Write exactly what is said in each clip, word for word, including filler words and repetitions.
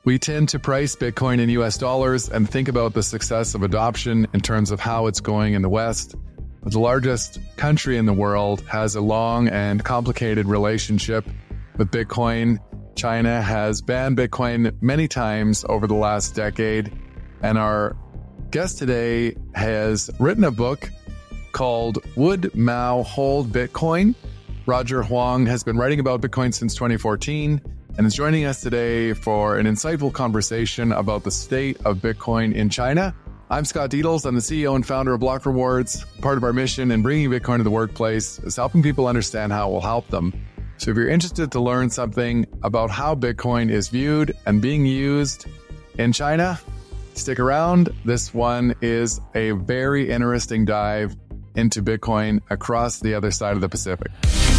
We tend to price Bitcoin in U S dollars and think about the success of adoption in terms of how it's going in the West. But the largest country in the world has a long and complicated relationship with Bitcoin. China has banned Bitcoin many times over the last decade, and our guest today has written a book called Would Mao Hold Bitcoin? Roger Huang has been writing about Bitcoin since twenty fourteen and is joining us today for an insightful conversation about the state of Bitcoin in China. I'm Scott Dietels. I'm the C E O and founder of Block Rewards. Part of our mission in bringing Bitcoin to the workplace is helping people understand how it will help them. So if you're interested to learn something about how Bitcoin is viewed and being used in China, stick around. This one is a very interesting dive into Bitcoin across the other side of the Pacific.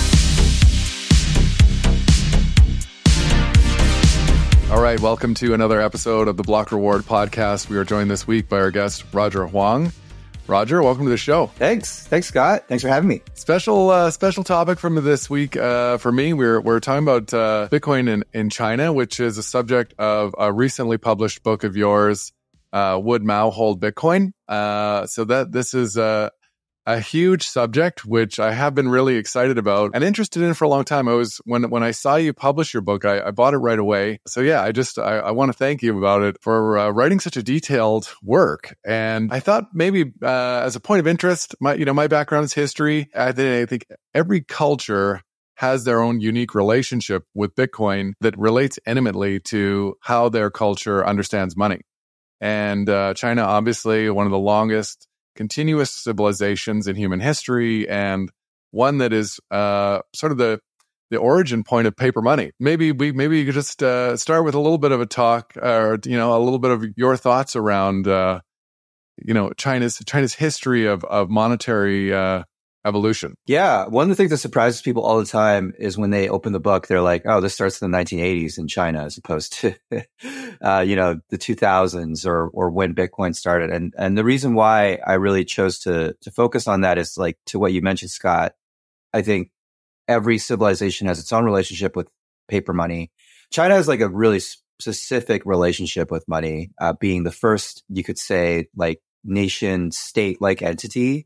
All right, welcome to another episode of the Block Reward podcast. We are joined this week by our guest, Roger Huang. Roger, welcome to the show. Thanks. Thanks, Scott. Thanks for having me. Special uh, special topic from this week uh, for me. We're we're talking about uh, Bitcoin in, in China, which is a subject of a recently published book of yours, uh, Would Mao Hold Bitcoin? Uh, so that this is uh, a huge subject, which I have been really excited about and interested in for a long time. I was when when I saw you publish your book, I, I bought it right away. So yeah, I just I, I want to thank you about it for uh, writing such a detailed work. And I thought maybe uh, as a point of interest, my you know my background is history. I think, I think every culture has their own unique relationship with Bitcoin that relates intimately to how their culture understands money. And uh, China, obviously, one of the longest continuous civilizations in human history, and one that is uh, sort of the the origin point of paper money. Maybe we maybe you could just uh, start with a little bit of a talk, or you know, a little bit of your thoughts around uh, you know China's China's history of of monetary uh, evolution. Yeah, one of the things that surprises people all the time is when they open the book, they're like, "Oh, this starts in the nineteen eighties in China," as opposed to uh, you know the two thousands or or when Bitcoin started. And and the reason why I really chose to to focus on that is like to what you mentioned, Scott. I think every civilization has its own relationship with paper money. China has like a really specific relationship with money, uh, being the first, you could say, like nation state like entity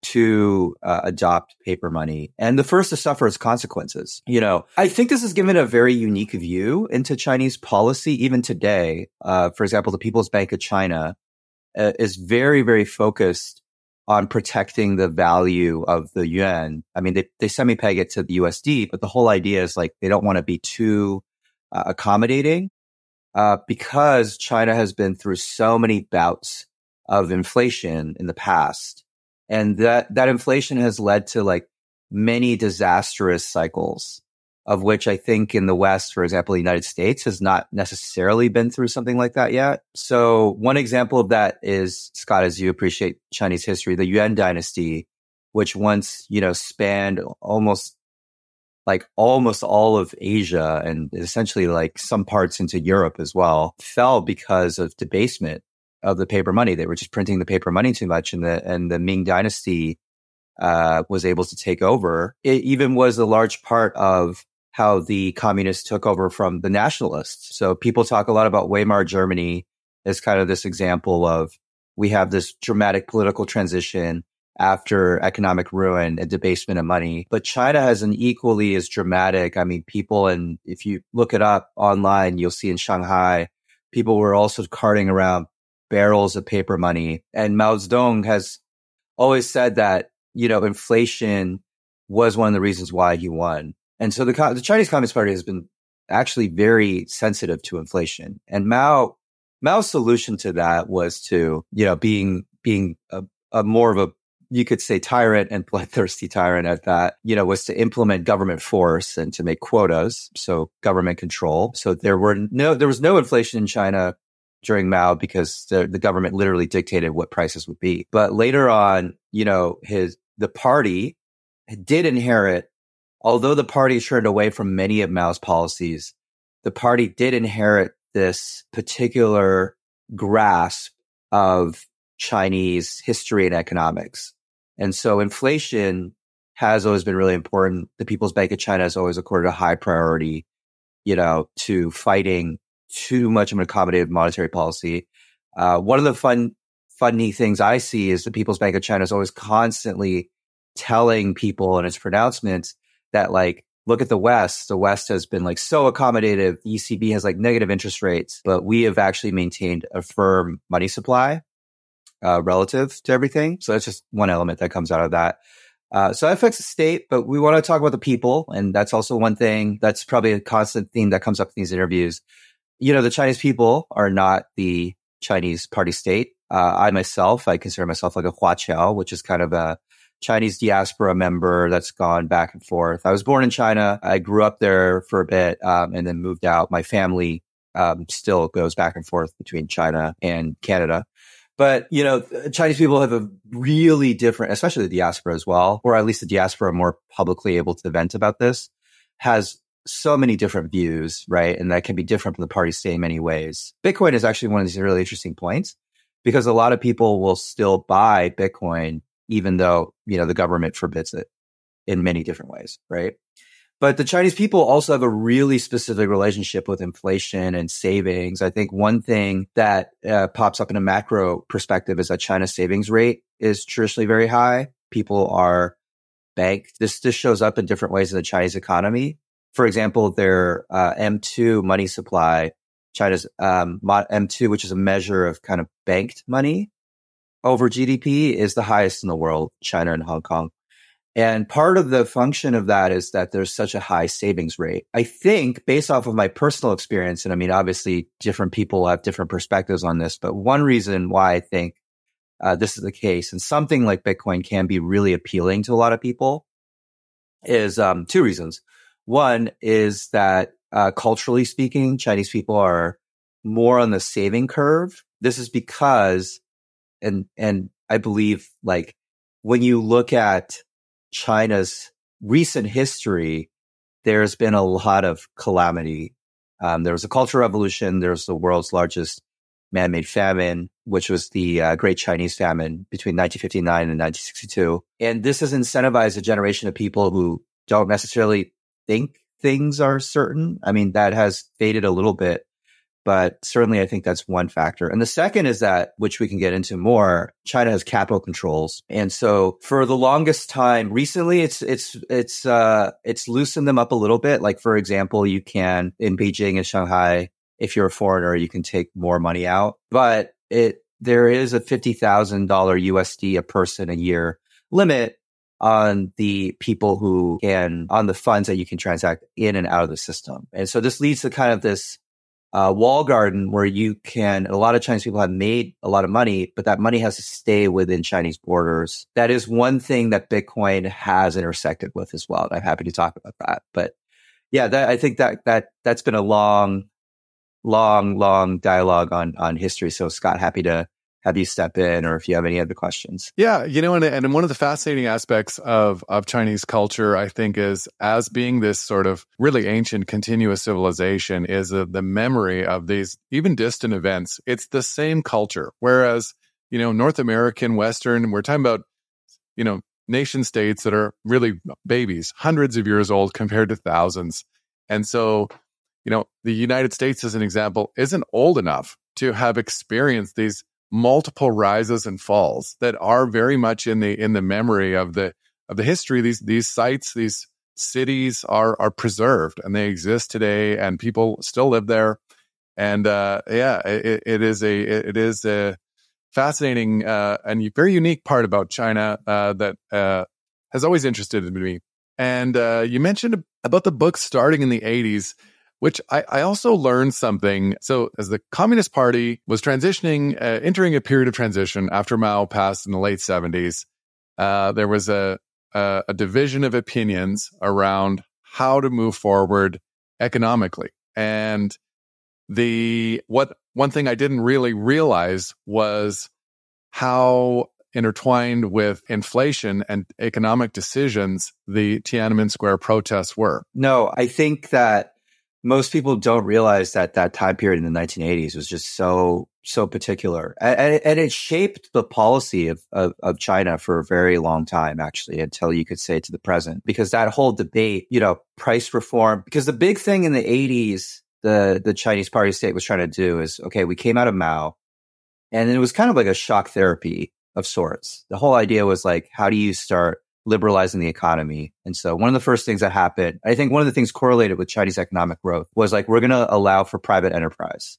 to uh, adopt paper money, and the first to suffer its consequences. You know, I think this has given a very unique view into Chinese policy even today. Uh, for example, the People's Bank of China uh, is very, very focused on protecting the value of the yuan. I mean, they, they semi-peg it to the U S D, but the whole idea is like they don't want to be too uh, accommodating uh, because China has been through so many bouts of inflation in the past. And that, that inflation has led to like many disastrous cycles, of which I think in the West, for example, the United States has not necessarily been through something like that yet. So one example of that is, Scott, as you appreciate Chinese history, the Yuan dynasty, which once, you know, spanned almost like almost all of Asia and essentially like some parts into Europe as well, fell because of debasement of the paper money. They were just printing the paper money too much, and the and the Ming dynasty uh, was able to take over. It even was a large part of how the communists took over from the nationalists. So people talk a lot about Weimar Germany as kind of this example of we have this dramatic political transition after economic ruin and debasement of money. But China has an equally as dramatic, I mean, people, and if you look it up online, you'll see in Shanghai, people were also carting around barrels of paper money. And Mao Zedong has always said that, you know, inflation was one of the reasons why he won. And so the, the Chinese Communist Party has been actually very sensitive to inflation. And Mao, Mao's solution to that was to, you know, being, being a, a more of a, you could say tyrant and bloodthirsty tyrant at that, you know, was to implement government force and to make quotas. So government control. So there were no, there was no inflation in China during Mao because the, the government literally dictated what prices would be. But later on, you know, his, the party did inherit, although the party turned away from many of Mao's policies, the party did inherit this particular grasp of Chinese history and economics. And so inflation has always been really important. The People's Bank of China has always accorded a high priority, you know, to fighting too much of an accommodative monetary policy. Uh, one of the fun, funny things I see is the People's Bank of China is always constantly telling people in its pronouncements that, like, look at the West. The West has been like so accommodative. The E C B has like negative interest rates, but we have actually maintained a firm money supply uh, relative to everything. So that's just one element that comes out of that. Uh, so that affects the state, but we want to talk about the people. And that's also one thing that's probably a constant theme that comes up in these interviews. You know, the Chinese people are not the Chinese party state. Uh, I myself, I consider myself like a Huaqiao, which is kind of a Chinese diaspora member that's gone back and forth. I was born in China. I grew up there for a bit, um, and then moved out. My family um, still goes back and forth between China and Canada. But, you know, Chinese people have a really different, especially the diaspora as well, or at least the diaspora more publicly able to vent about this, has so many different views, right? And that can be different from the party state in many ways. Bitcoin is actually one of these really interesting points because a lot of people will still buy Bitcoin even though, you know, the government forbids it in many different ways, right? But the Chinese people also have a really specific relationship with inflation and savings. I think one thing that uh, pops up in a macro perspective is that China's savings rate is traditionally very high. People are banked. This, this shows up in different ways in the Chinese economy. For example, their uh, M two money supply, China's um, M two, which is a measure of kind of banked money over G D P, is the highest in the world, China and Hong Kong. And part of the function of that is that there's such a high savings rate. I think based off of my personal experience, and I mean, obviously different people have different perspectives on this, but one reason why I think uh, this is the case and something like Bitcoin can be really appealing to a lot of people is um, two reasons. One is that uh, culturally speaking, Chinese people are more on the saving curve. This is because And, and I believe like when you look at China's recent history, there's been a lot of calamity. Um, there was a cultural revolution. There was the world's largest man-made famine, which was the uh, Great Chinese Famine between nineteen fifty-nine and nineteen sixty-two. And this has incentivized a generation of people who don't necessarily think things are certain. I mean, that has faded a little bit. But certainly, I think that's one factor. And the second is that, which we can get into more, China has capital controls. And so for the longest time, recently, it's, it's, it's, uh, it's loosened them up a little bit. Like, for example, you can, in Beijing and Shanghai, if you're a foreigner, you can take more money out. But it, there is a fifty thousand dollars U S D a person a year limit on the people who can, on the funds that you can transact in and out of the system. And so this leads to kind of this Uh, wall garden where you can, a lot of Chinese people have made a lot of money, but that money has to stay within Chinese borders. That is one thing that Bitcoin has intersected with as well. And I'm happy to talk about that. But yeah, that, I think that, that, that's been a long, long, long dialogue on, on history. So Scott, happy to have you step in, or if you have any other questions. Yeah, you know, and, and one of the fascinating aspects of, of Chinese culture, I think, is as being this sort of really ancient, continuous civilization, is uh, the memory of these even distant events. It's the same culture. Whereas, you know, North American, Western, we're talking about, you know, nation states that are really babies, hundreds of years old compared to thousands. And so, you know, the United States, as an example, isn't old enough to have experienced these multiple rises and falls that are very much in the in the memory of the of the history. These these sites, these cities are are preserved and they exist today, and people still live there. And uh, yeah, it, it is a it is a fascinating uh, and very unique part about China uh, that uh, has always interested me. And uh, you mentioned about the book starting in the eighties. Which I, I also learned something. So as the Communist Party was transitioning, uh, entering a period of transition after Mao passed in the late seventies, uh, there was a, a, a division of opinions around how to move forward economically. And the what one thing I didn't really realize was how intertwined with inflation and economic decisions the Tiananmen Square protests were. No, I think that most people don't realize that that time period in the nineteen eighties was just so, so particular. And, and it shaped the policy of, of, of China for a very long time, actually, until you could say to the present. Because that whole debate, you know, price reform, because the big thing in the eighties, the, the Chinese Party state was trying to do is, okay, we came out of Mao, and it was kind of like a shock therapy of sorts. The whole idea was like, how do you start liberalizing the economy? And so one of the first things that happened, I think one of the things correlated with Chinese economic growth was like, we're going to allow for private enterprise.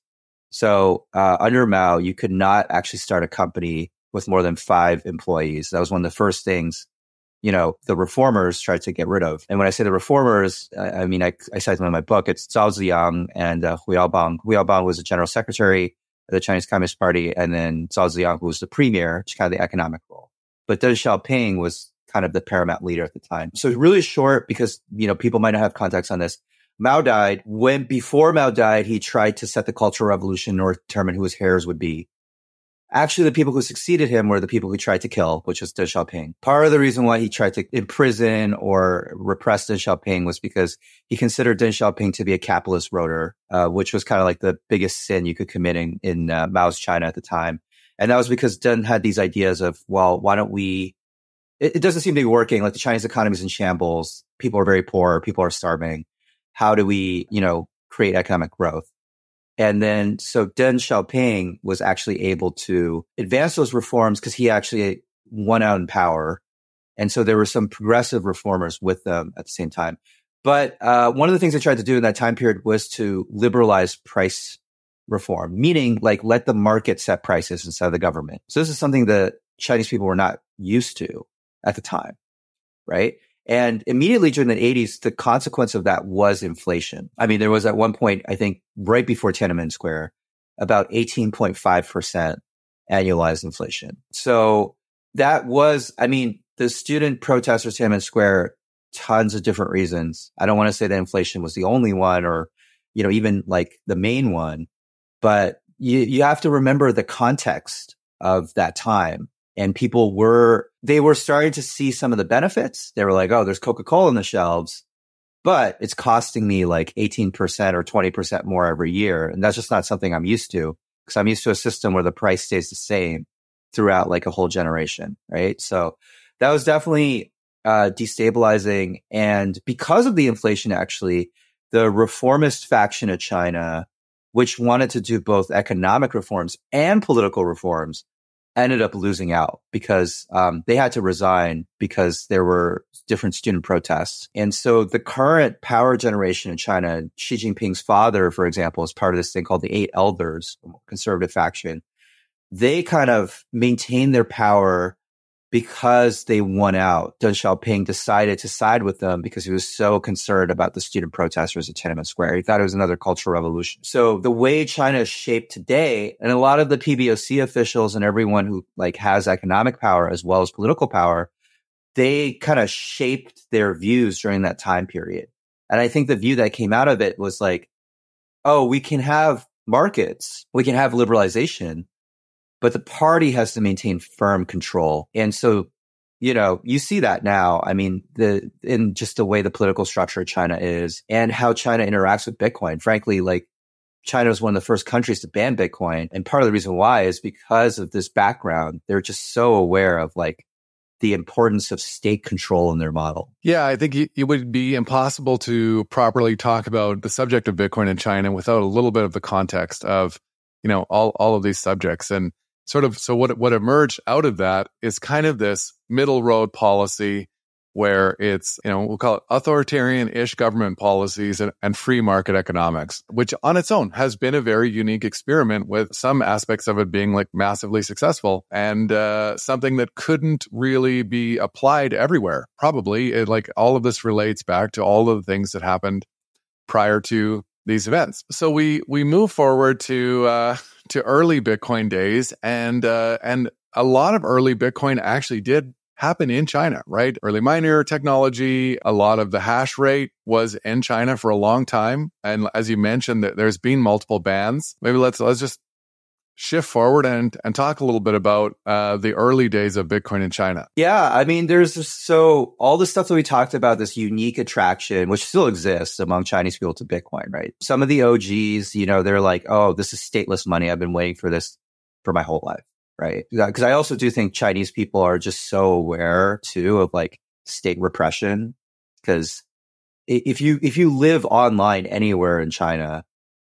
So uh, under Mao, you could not actually start a company with more than five employees. That was one of the first things, you know, the reformers tried to get rid of. And when I say the reformers, I, I mean, I, I cite them in my book. It's Zhao Ziyang and uh, Hu Yaobang. Hu Yaobang was the general secretary of the Chinese Communist Party, and then Zhao Ziyang, who was the premier, which is kind of the economic role. But Deng Xiaoping was kind of the paramount leader at the time. So really short, because, you know, people might not have context on this. Mao died. When before Mao died, he tried to set the Cultural Revolution or determine who his heirs would be. Actually, the people who succeeded him were the people who tried to kill, which was Deng Xiaoping. Part of the reason why he tried to imprison or repress Deng Xiaoping was because he considered Deng Xiaoping to be a capitalist roader, uh, which was kind of like the biggest sin you could commit in, in uh, Mao's China at the time. And that was because Deng had these ideas of, well, why don't we, it, it doesn't seem to be working. Like the Chinese economy is in shambles. People are very poor. People are starving. How do we, you know, create economic growth? And then, so Deng Xiaoping was actually able to advance those reforms because he actually won out in power. And so there were some progressive reformers with them at the same time. But uh, one of the things they tried to do in that time period was to liberalize price reform, meaning like let the market set prices instead of the government. So this is something that Chinese people were not used to at the time, right? And immediately during the eighties, the consequence of that was inflation. I mean, there was at one point, I think right before Tiananmen Square, about eighteen point five percent annualized inflation. So that was, I mean, the student protests for Tiananmen Square, tons of different reasons. I don't want to say that inflation was the only one or, you know, even like the main one, but you, you have to remember the context of that time. And people were, they were starting to see some of the benefits. They were like, oh, there's Coca-Cola on the shelves, but it's costing me like eighteen percent or twenty percent more every year. And that's just not something I'm used to, because I'm used to a system where the price stays the same throughout like a whole generation, right? So that was definitely uh, destabilizing. And because of the inflation, actually, the reformist faction of China, which wanted to do both economic reforms and political reforms, ended up losing out because um, they had to resign because there were different student protests. And so the current power generation in China, Xi Jinping's father, for example, is part of this thing called the Eight Elders, conservative faction. They kind of maintain their power because they won out. Deng Xiaoping decided to side with them because he was so concerned about the student protesters at Tiananmen Square. He thought it was another cultural revolution. So the way China is shaped today, and a lot of the P B O C officials and everyone who like has economic power as well as political power, they kind of shaped their views during that time period. And I think the view that came out of it was like, oh, we can have markets, we can have liberalization, but the party has to maintain firm control. And so, you know, you see that now. I mean, the, in just the way the political structure of China is and how China interacts with Bitcoin. Frankly, like China was one of the first countries to ban Bitcoin. And part of the reason why is because of this background. They're just so aware of like the importance of state control in their model. Yeah, I think it would be impossible to properly talk about the subject of Bitcoin in China without a little bit of the context of, you know, all, all of these subjects. And sort of, so what what emerged out of that is kind of this middle road policy where it's, you know, we'll call it authoritarian-ish government policies and, and free market economics, which on its own has been a very unique experiment with some aspects of it being like massively successful and uh, something that couldn't really be applied everywhere. Probably it, like all of this relates back to all of the things that happened prior to these events. So we we move forward to uh, to early Bitcoin days, and uh, and a lot of early Bitcoin actually did happen in China, right? Early miner technology, a lot of the hash rate was in China for a long time, and as you mentioned, there's been multiple bans. Maybe let's let's just shift forward and and talk a little bit about uh, the early days of Bitcoin in China. Yeah, I mean, there's so all the stuff that we talked about, this unique attraction, which still exists among Chinese people to Bitcoin, right? Some of the O Gs, you know, they're like, oh, this is stateless money. I've been waiting for this for my whole life, right? Because I also do think Chinese people are just so aware too of like state repression. Because if you if you live online anywhere in China,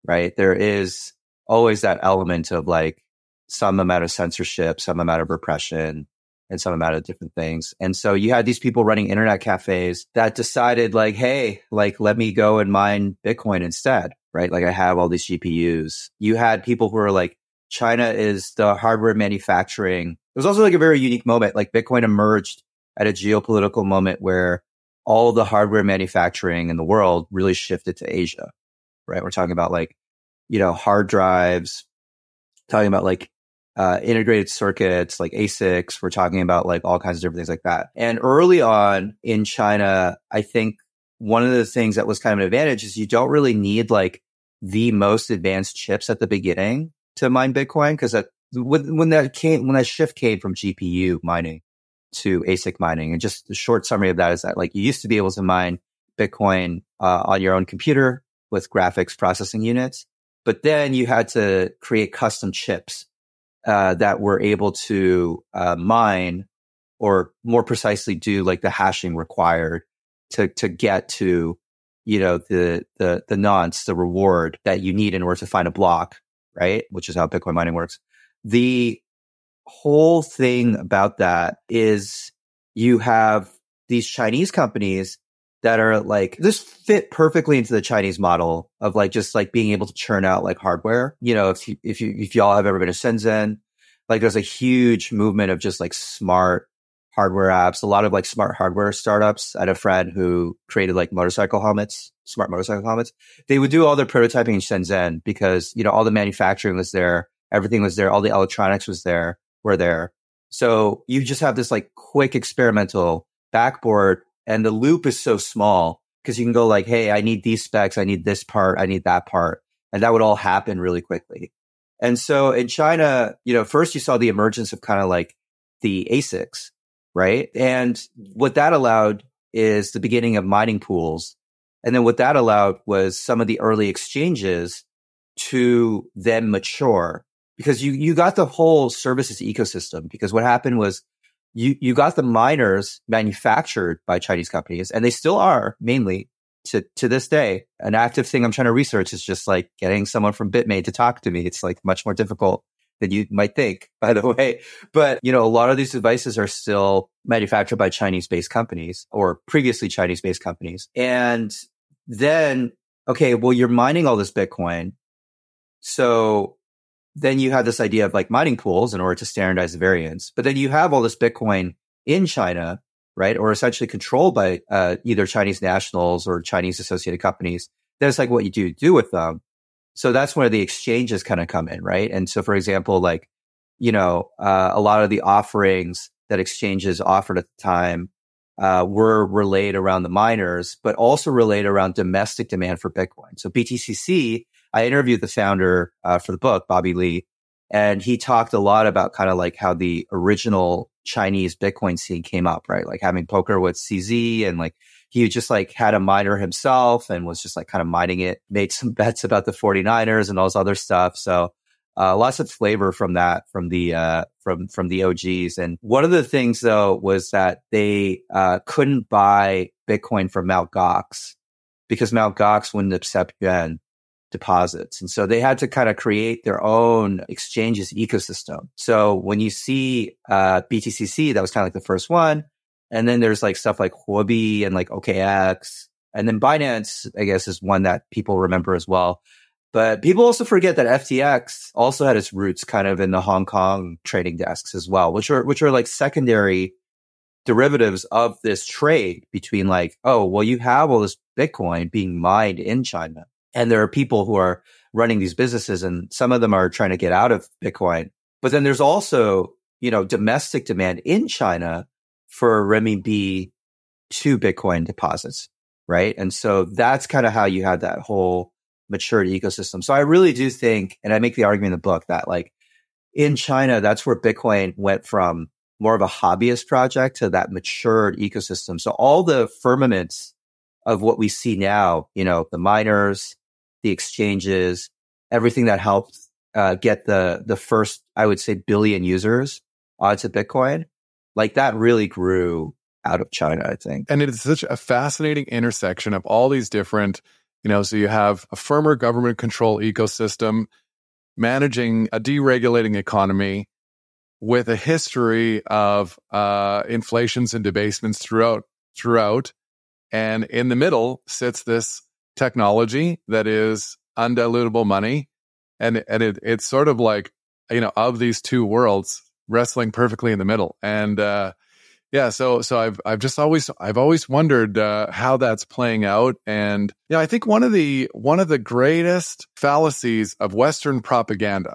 right? There is always that element of like some amount of censorship, some amount of repression, and some amount of different things. And so you had these people running internet cafes that decided like, hey, like, let me go and mine Bitcoin instead, right? Like I have all these G P Us. You had people who were like, China is the hardware manufacturing. It was also like a very unique moment. Like Bitcoin emerged at a geopolitical moment where all the hardware manufacturing in the world really shifted to Asia, right? We're talking about like, you know, hard drives, talking about like uh, integrated circuits, like A SICs. We're talking about like all kinds of different things like that. And early on in China, I think one of the things that was kind of an advantage is you don't really need like the most advanced chips at the beginning to mine Bitcoin. Cause that, when, when that came, when that shift came from G P U mining to A SIC mining, and just the short summary of that is that like you used to be able to mine Bitcoin uh, on your own computer with graphics processing units, but then you had to create custom chips uh, that were able to uh, mine, or more precisely do like the hashing required to to get to, you know, the the the nonce, the reward that you need in order to find a block, right? Which is how Bitcoin mining works. The whole thing about that is you have these Chinese companies that are like, this fit perfectly into the Chinese model of like, just like being able to churn out like hardware. You know, if you, if you, if y'all have ever been to Shenzhen, like there's a huge movement of just like smart hardware apps, a lot of like smart hardware startups. I had a friend who created like motorcycle helmets, smart motorcycle helmets. They would do all their prototyping in Shenzhen because, you know, all the manufacturing was there. Everything was there. All the electronics was there, were there. So you just have this like quick experimental backboard, and the loop is so small because you can go like, hey, I need these specs. I need this part. I need that part. And that would all happen really quickly. And so in China, you know, first you saw the emergence of kind of like the A SICs, right? And what that allowed is the beginning of mining pools. And then what that allowed was some of the early exchanges to then mature, because you, you got the whole services ecosystem. Because what happened was you, you got the miners manufactured by Chinese companies, and they still are mainly to, to this day. An active thing I'm trying to research is just like getting someone from Bitmain to talk to me. It's like much more difficult than you might think, by the way. But, you know, a lot of these devices are still manufactured by Chinese-based companies, or previously Chinese-based companies. And then, okay, well, you're mining all this Bitcoin. So then you have this idea of like mining pools in order to standardize the variance. But then you have all this Bitcoin in China, right? Or essentially controlled by uh, either Chinese nationals or Chinese associated companies. That's like what you do do with them. So that's where the exchanges kind of come in, right? And so, for example, like, you know, uh, a lot of the offerings that exchanges offered at the time uh, were relayed around the miners, but also relayed around domestic demand for Bitcoin. So B T C C, I interviewed the founder uh, for the book, Bobby Lee, and he talked a lot about kind of like how the original Chinese Bitcoin scene came up, right? Like having poker with C Z, and like he just like had a miner himself and was just like kind of mining it, made some bets about the forty-niners and all this other stuff. So uh, lots of flavor from that, from the uh, from from the O Gs. And one of the things though was that they uh, couldn't buy Bitcoin from Mt. Gox because Mt. Gox wouldn't accept yuan deposits. And so they had to kind of create their own exchanges ecosystem. So when you see uh, B T C C, that was kind of like the first one. And then there's like stuff like Huobi and like O K X. And then Binance, I guess, is one that people remember as well. But people also forget that F T X also had its roots kind of in the Hong Kong trading desks as well, which are which are like secondary derivatives of this trade between like, oh, well, you have all this Bitcoin being mined in China. And there are people who are running these businesses, and some of them are trying to get out of Bitcoin. But then there's also, you know, domestic demand in China for renminbi to Bitcoin deposits, right? And so that's kind of how you had that whole matured ecosystem. So I really do think, and I make the argument in the book, that like in China, that's where Bitcoin went from more of a hobbyist project to that matured ecosystem. So all the firmaments of what we see now, you know, the miners, the exchanges, everything that helped uh, get the the first, I would say, billion users onto Bitcoin, like that really grew out of China, I think. And it is such a fascinating intersection of all these different You know, so you have a firmer government control ecosystem managing a deregulating economy with a history of uh, inflations and debasements throughout, throughout. And in the middle sits this technology that is undilutable money. And, and it, it's sort of like, you know, of these two worlds wrestling perfectly in the middle. And, uh, yeah, so, so I've, I've just always, I've always wondered, uh, how that's playing out. And, yeah, I think one of the, one of the greatest fallacies of Western propaganda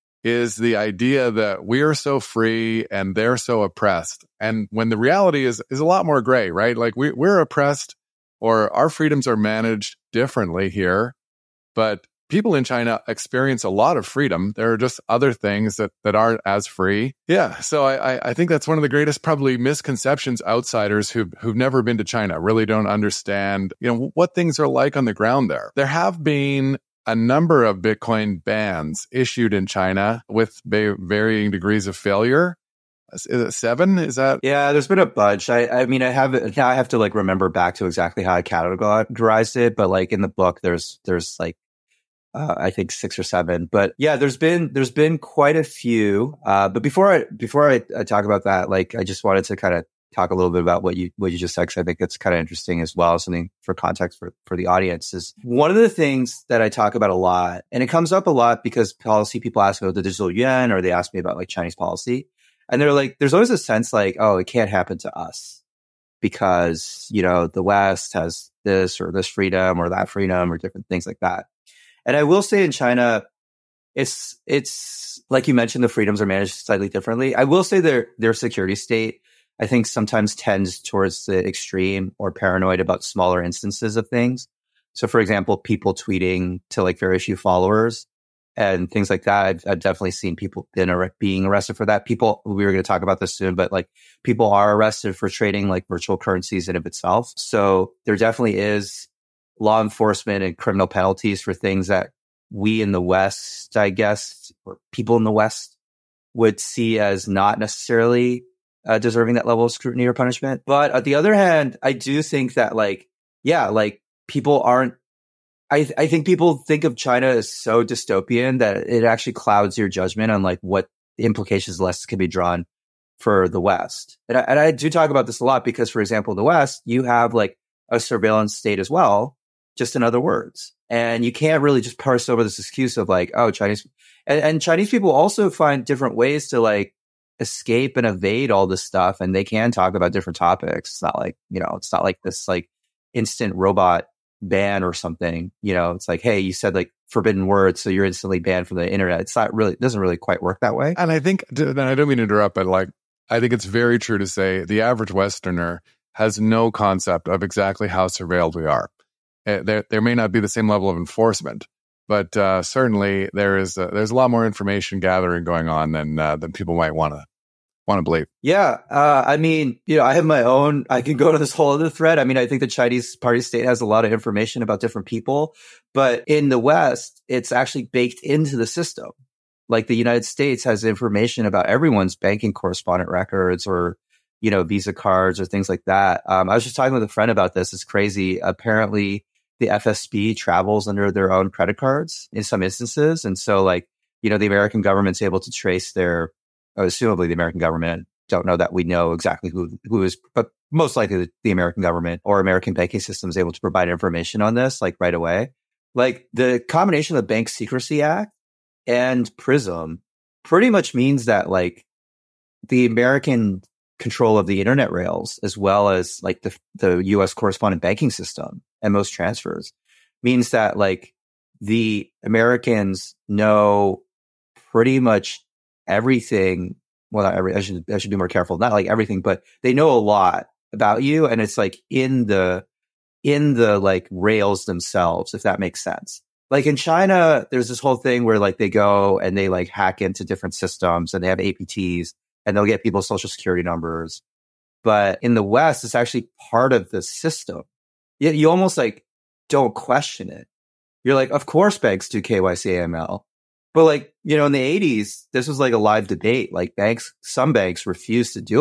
is the idea that we are so free and they're so oppressed. And when the reality is, is a lot more gray, right? Like we, we're oppressed, or our freedoms are managed differently here, but people in China experience a lot of freedom. There are just other things that, that aren't as free. Yeah. So I, I think that's one of the greatest probably misconceptions outsiders who've, who've never been to China really don't understand, you know, what things are like on the ground there. There have been a number of Bitcoin bans issued in China with va- varying degrees of failure. Is it seven? Is that? Yeah, there's been a bunch. I, I mean, I have, now I have to like remember back to exactly how I categorized it, but like in the book, there's, there's like, Uh, I think six or seven, but yeah, there's been, there's been quite a few. Uh, but before I, before I, I talk about that, like, I just wanted to kind of talk a little bit about what you, what you just said, because I think it's kind of interesting as well. Something for context for, for the audience is one of the things that I talk about a lot, and it comes up a lot because policy people ask about the digital yuan, or they ask me about like Chinese policy. And they're like, there's always a sense like, oh, it can't happen to us because, you know, the West has this or this freedom or that freedom or different things like that. And I will say in China, it's, it's like you mentioned, the freedoms are managed slightly differently. I will say their, their security state, I think sometimes tends towards the extreme or paranoid about smaller instances of things. So for example, people tweeting to like very few followers and things like that. I've, I've definitely seen people been ar- being arrested for that. People, we were going to talk about this soon, but like people are arrested for trading like virtual currencies in of itself. So there definitely is law enforcement and criminal penalties for things that we in the West, I guess, or people in the West would see as not necessarily uh, deserving that level of scrutiny or punishment. But on the other hand, I do think that like, yeah, like people aren't, I, th- I think people think of China as so dystopian that it actually clouds your judgment on like what the implications lessons can be drawn for the West. And I, and I do talk about this a lot because, for example, in the West, you have like a surveillance state as well, just in other words. And you can't really just parse over this excuse of like, oh, Chinese, and, and Chinese people also find different ways to like escape and evade all this stuff. And they can talk about different topics. It's not like, you know, it's not like this like instant robot ban or something. You know, it's like, hey, you said like forbidden words, so you're instantly banned from the internet. It's not really, it doesn't really quite work that way. And I think, and I don't mean to interrupt, but like, I think it's very true to say the average Westerner has no concept of exactly how surveilled we are. Uh, there, there may not be the same level of enforcement, but uh, certainly there is uh, there's a lot more information gathering going on than uh, than people might want to want to believe. Yeah, uh, I mean, you know, I have my own. I can go to this whole other thread. I mean, I think the Chinese party state has a lot of information about different people, but in the West, it's actually baked into the system. Like the United States has information about everyone's banking correspondent records or, you know, Visa cards or things like that. Um, I was just talking with a friend about this. It's crazy. Apparently, the F S B travels under their own credit cards in some instances. And so like, you know, the American government's able to trace their, uh, assumably the American government, don't know that we know exactly who, who is, but most likely the, the American government or American banking system is able to provide information on this like right away. Like the combination of the Bank Secrecy Act and PRISM pretty much means that like the American control of the internet rails, as well as like the, the U S correspondent banking system and most transfers, means that like the Americans know pretty much everything. Well, not every, I should, I should be more careful. Not like everything, but they know a lot about you. And it's like in the, in the like rails themselves, if that makes sense. Like in China, there's this whole thing where like they go and they like hack into different systems and they have A P Ts and they'll get people's social security numbers. But in the West, it's actually part of the system. You, you almost like don't question it. You're like, of course banks do K Y C A M L. But like, you know, in the eighties, this was like a live debate. Like banks, some banks refused to do it because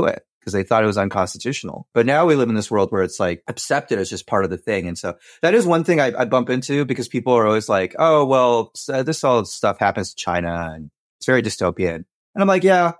because they thought it was unconstitutional. But now we live in this world where it's like accepted as just part of the thing. And so that is one thing I, I bump into because people are always like, oh, well, so this all stuff happens to China and it's very dystopian. And I'm like, yeah,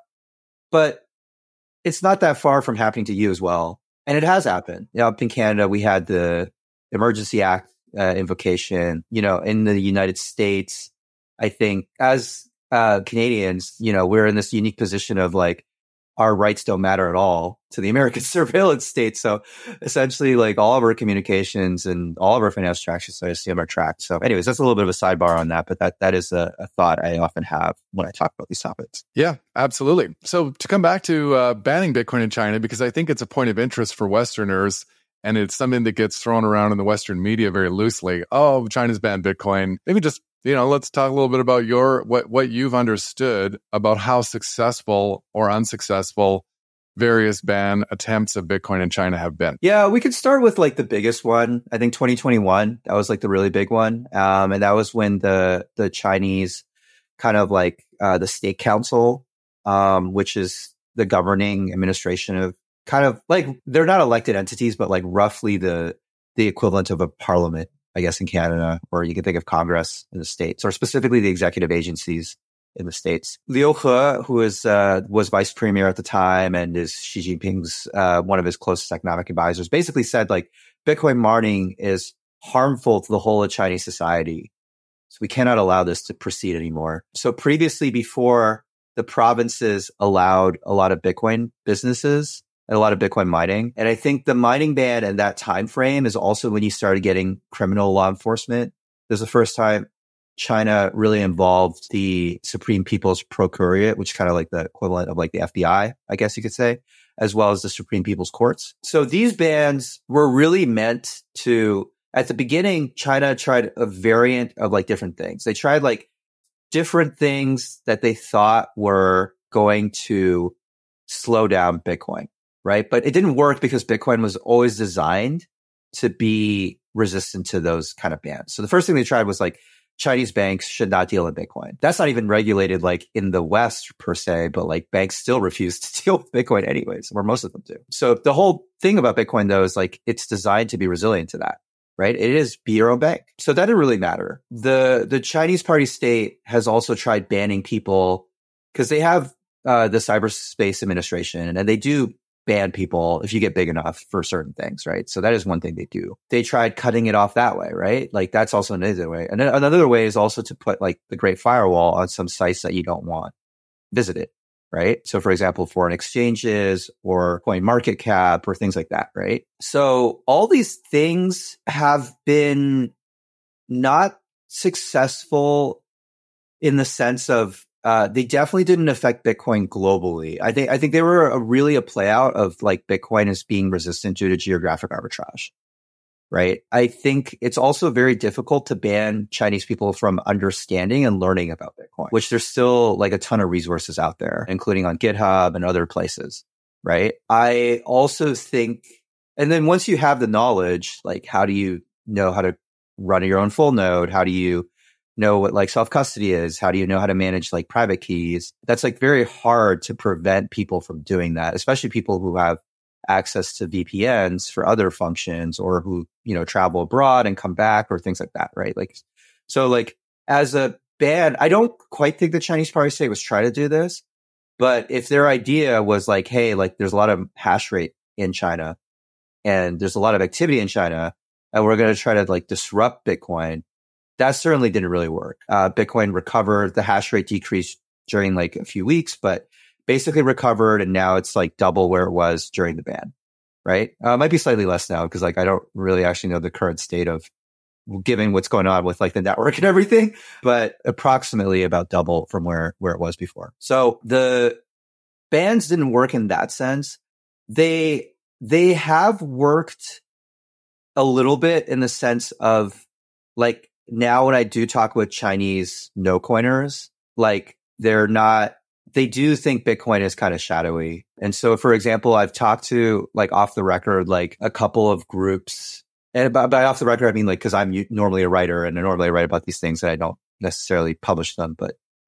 but it's not that far from happening to you as well. And it has happened. You know, up in Canada, we had the Emergency Act uh, invocation. You know, in the United States, I think as uh, Canadians, you know, we're in this unique position of like, our rights don't matter at all to the American surveillance state. So essentially, like all of our communications and all of our financial transactions, I assume, are tracked. So anyways, that's a little bit of a sidebar on that, but that that is a, a thought I often have when I talk about these topics. Yeah, absolutely. So to come back to uh, banning Bitcoin in China, because I think it's a point of interest for Westerners, and it's something that gets thrown around in the Western media very loosely. Oh, China's banned Bitcoin. Maybe just, you know, let's talk a little bit about your what what you've understood about how successful or unsuccessful various ban attempts of Bitcoin in China have been. Yeah, we could start with like the biggest one. I think twenty twenty-one, that was like the really big one. Um, and that was when the the Chinese kind of like uh, the State Council, um, which is the governing administration of kind of like, they're not elected entities, but like roughly the the equivalent of a parliament, I guess, in Canada, or you can think of Congress in the States, or specifically the executive agencies in the States. Liu He, who is, uh, was vice premier at the time and is Xi Jinping's, uh, one of his closest economic advisors, basically said like Bitcoin mining is harmful to the whole of Chinese society. So we cannot allow this to proceed anymore. So previously, before the provinces allowed a lot of Bitcoin businesses, and a lot of Bitcoin mining. And I think the mining ban and that time frame is also when you started getting criminal law enforcement. This is the first time China really involved the Supreme People's Procuratorate, which is kind of like the equivalent of like the F B I, I guess you could say, as well as the Supreme People's Courts. So these bans were really meant to, at the beginning, China tried a variant of like different things. They tried like different things that they thought were going to slow down Bitcoin. Right. But it didn't work because Bitcoin was always designed to be resistant to those kind of bans. So the first thing they tried was like Chinese banks should not deal in Bitcoin. That's not even regulated like in the West per se, but like banks still refuse to deal with Bitcoin anyways, or most of them do. So the whole thing about Bitcoin though is like it's designed to be resilient to that. Right. It is be your own bank. So that didn't really matter. The the Chinese Party state has also tried banning people because they have uh, the Cyberspace Administration and they do ban people if you get big enough for certain things, right? So that is one thing they do. They tried cutting it off that way, right? Like that's also another way. And another way is also to put like the Great Firewall on some sites that you don't want visited, right? So for example, foreign exchanges or coin market cap or things like that, right? So all these things have been not successful in the sense of Uh, they definitely didn't affect Bitcoin globally. I think I think they were a, really a play out of like Bitcoin as being resistant due to geographic arbitrage, right? I think it's also very difficult to ban Chinese people from understanding and learning about Bitcoin, which there's still like a ton of resources out there, including on GitHub and other places, right? I also think, and then once you have the knowledge, like how do you know how to run your own full node? How do you know what like self-custody is? How do you know how to manage like private keys? That's like very hard to prevent people from doing that, especially people who have access to V P Ns for other functions or who, you know, travel abroad and come back or things like that, right? Like, so like as a ban, I don't quite think the Chinese Party state was trying to do this, but if their idea was like, hey, like there's a lot of hash rate in China and there's a lot of activity in China and we're going to try to like disrupt Bitcoin, that certainly didn't really work. Uh, Bitcoin recovered, the hash rate decreased during like a few weeks, but basically recovered. And now it's like double where it was during the ban, right? Uh, it might be slightly less now because like I don't really actually know the current state of given what's going on with like the network and everything, but approximately about double from where, where it was before. So the bans didn't work in that sense. They, they have worked a little bit in the sense of like, now when I do talk with Chinese no coiners, like they're not, they do think Bitcoin is kind of shadowy. And so, for example, I've talked to like off the record, like a couple of groups, and by, by off the record, I mean like, cause I'm normally a writer and I normally write about these things and I don't necessarily publish them, but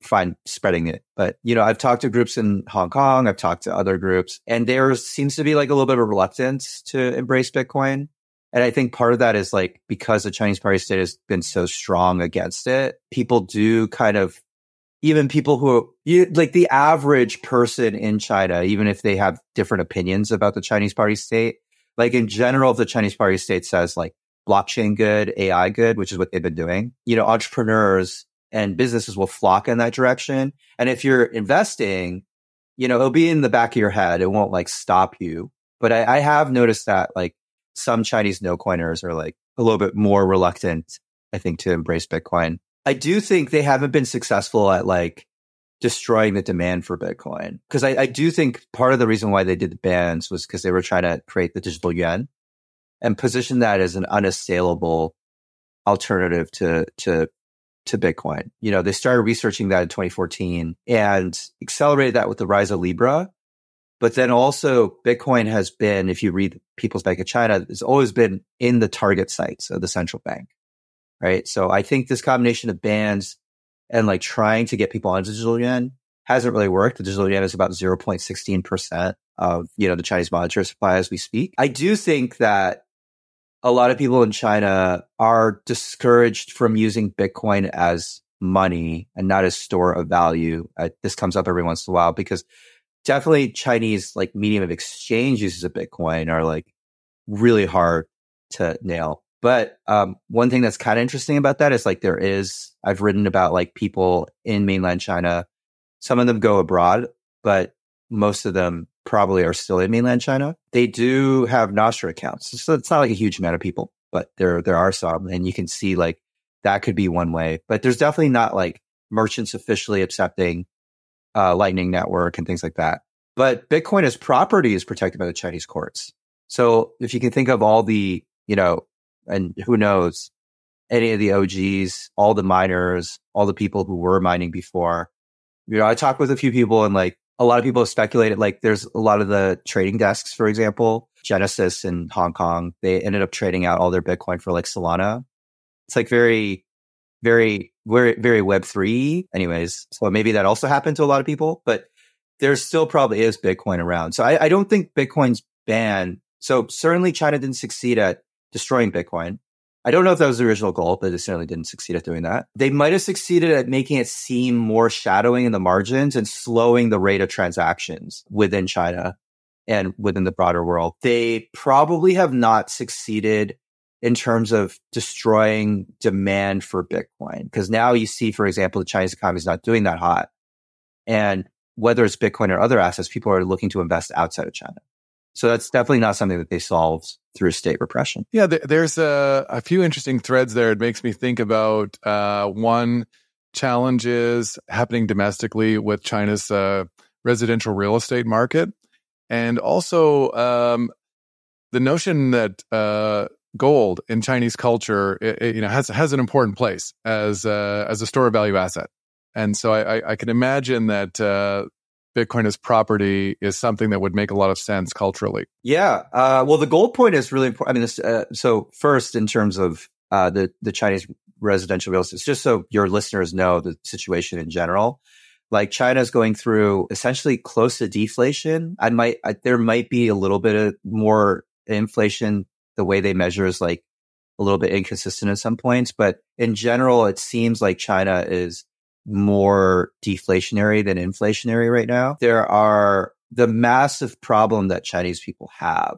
fine spreading it. But, you know, I've talked to groups in Hong Kong. I've talked to other groups, and there seems to be like a little bit of reluctance to embrace Bitcoin. And I think part of that is like because the Chinese Party State has been so strong against it, people do kind of, even people who, you, like the average person in China, even if they have different opinions about the Chinese Party State, like in general, if the Chinese Party State says like blockchain good, A I good, which is what they've been doing, you know, entrepreneurs and businesses will flock in that direction. And if you're investing, you know, it'll be in the back of your head. It won't like stop you. But I, I have noticed that like some Chinese no-coiners are like a little bit more reluctant, I think, to embrace Bitcoin. I do think they haven't been successful at like destroying the demand for Bitcoin. Because I, I do think part of the reason why they did the bans was because they were trying to create the digital yuan and position that as an unassailable alternative to, to, to Bitcoin. You know, they started researching that in twenty fourteen and accelerated that with the rise of Libra. But then also Bitcoin has been, if you read People's Bank of China, it's always been in the target sights of the central bank, right? So I think this combination of bans and like trying to get people on digital yuan hasn't really worked. The digital yuan is about zero point one six percent of, you know, the Chinese monetary supply as we speak. I do think that a lot of people in China are discouraged from using Bitcoin as money and not as store of value. Uh, this comes up every once in a while because definitely Chinese like medium of exchange uses of Bitcoin are like really hard to nail. But um, one thing that's kind of interesting about that is like there is, I've written about like people in mainland China. Some of them go abroad, but most of them probably are still in mainland China. They do have Nostra accounts. So it's not like a huge amount of people, but there, there are some. And you can see like that could be one way. But there's definitely not like merchants officially accepting Uh, Lightning Network and things like that. But Bitcoin as property is protected by the Chinese courts. So if you can think of all the, you know, and who knows, any of the O Gs, all the miners, all the people who were mining before, you know, I talked with a few people and like a lot of people have speculated, like there's a lot of the trading desks, for example, Genesis in Hong Kong, they ended up trading out all their Bitcoin for like Solana. It's like very, very, very, very Web three anyways. So maybe that also happened to a lot of people, but there still probably is Bitcoin around. So I, I don't think Bitcoin's banned. So certainly China didn't succeed at destroying Bitcoin. I don't know if that was the original goal, but they certainly didn't succeed at doing that. They might have succeeded at making it seem more shadowing in the margins and slowing the rate of transactions within China and within the broader world. They probably have not succeeded in terms of destroying demand for Bitcoin. Because now you see, for example, the Chinese economy is not doing that hot. And whether it's Bitcoin or other assets, people are looking to invest outside of China. So that's definitely not something that they solved through state repression. Yeah, th- there's a, a few interesting threads there. It makes me think about uh, one, challenges happening domestically with China's uh, residential real estate market. And also um, the notion that uh, gold in Chinese culture, it, it, you know, has has an important place as uh, as a store of value asset. And so I, I, I can imagine that uh, Bitcoin as property is something that would make a lot of sense culturally. Yeah. Uh, well, the gold point is really important. I mean, this, uh, so first, in terms of uh, the, the Chinese residential real estate, just so your listeners know the situation in general, like China is going through essentially close to deflation. I might, I, there might be a little bit of more inflation. The way they measure is like a little bit inconsistent at some points, but in general, it seems like China is more deflationary than inflationary right now. There are the massive problem that Chinese people have.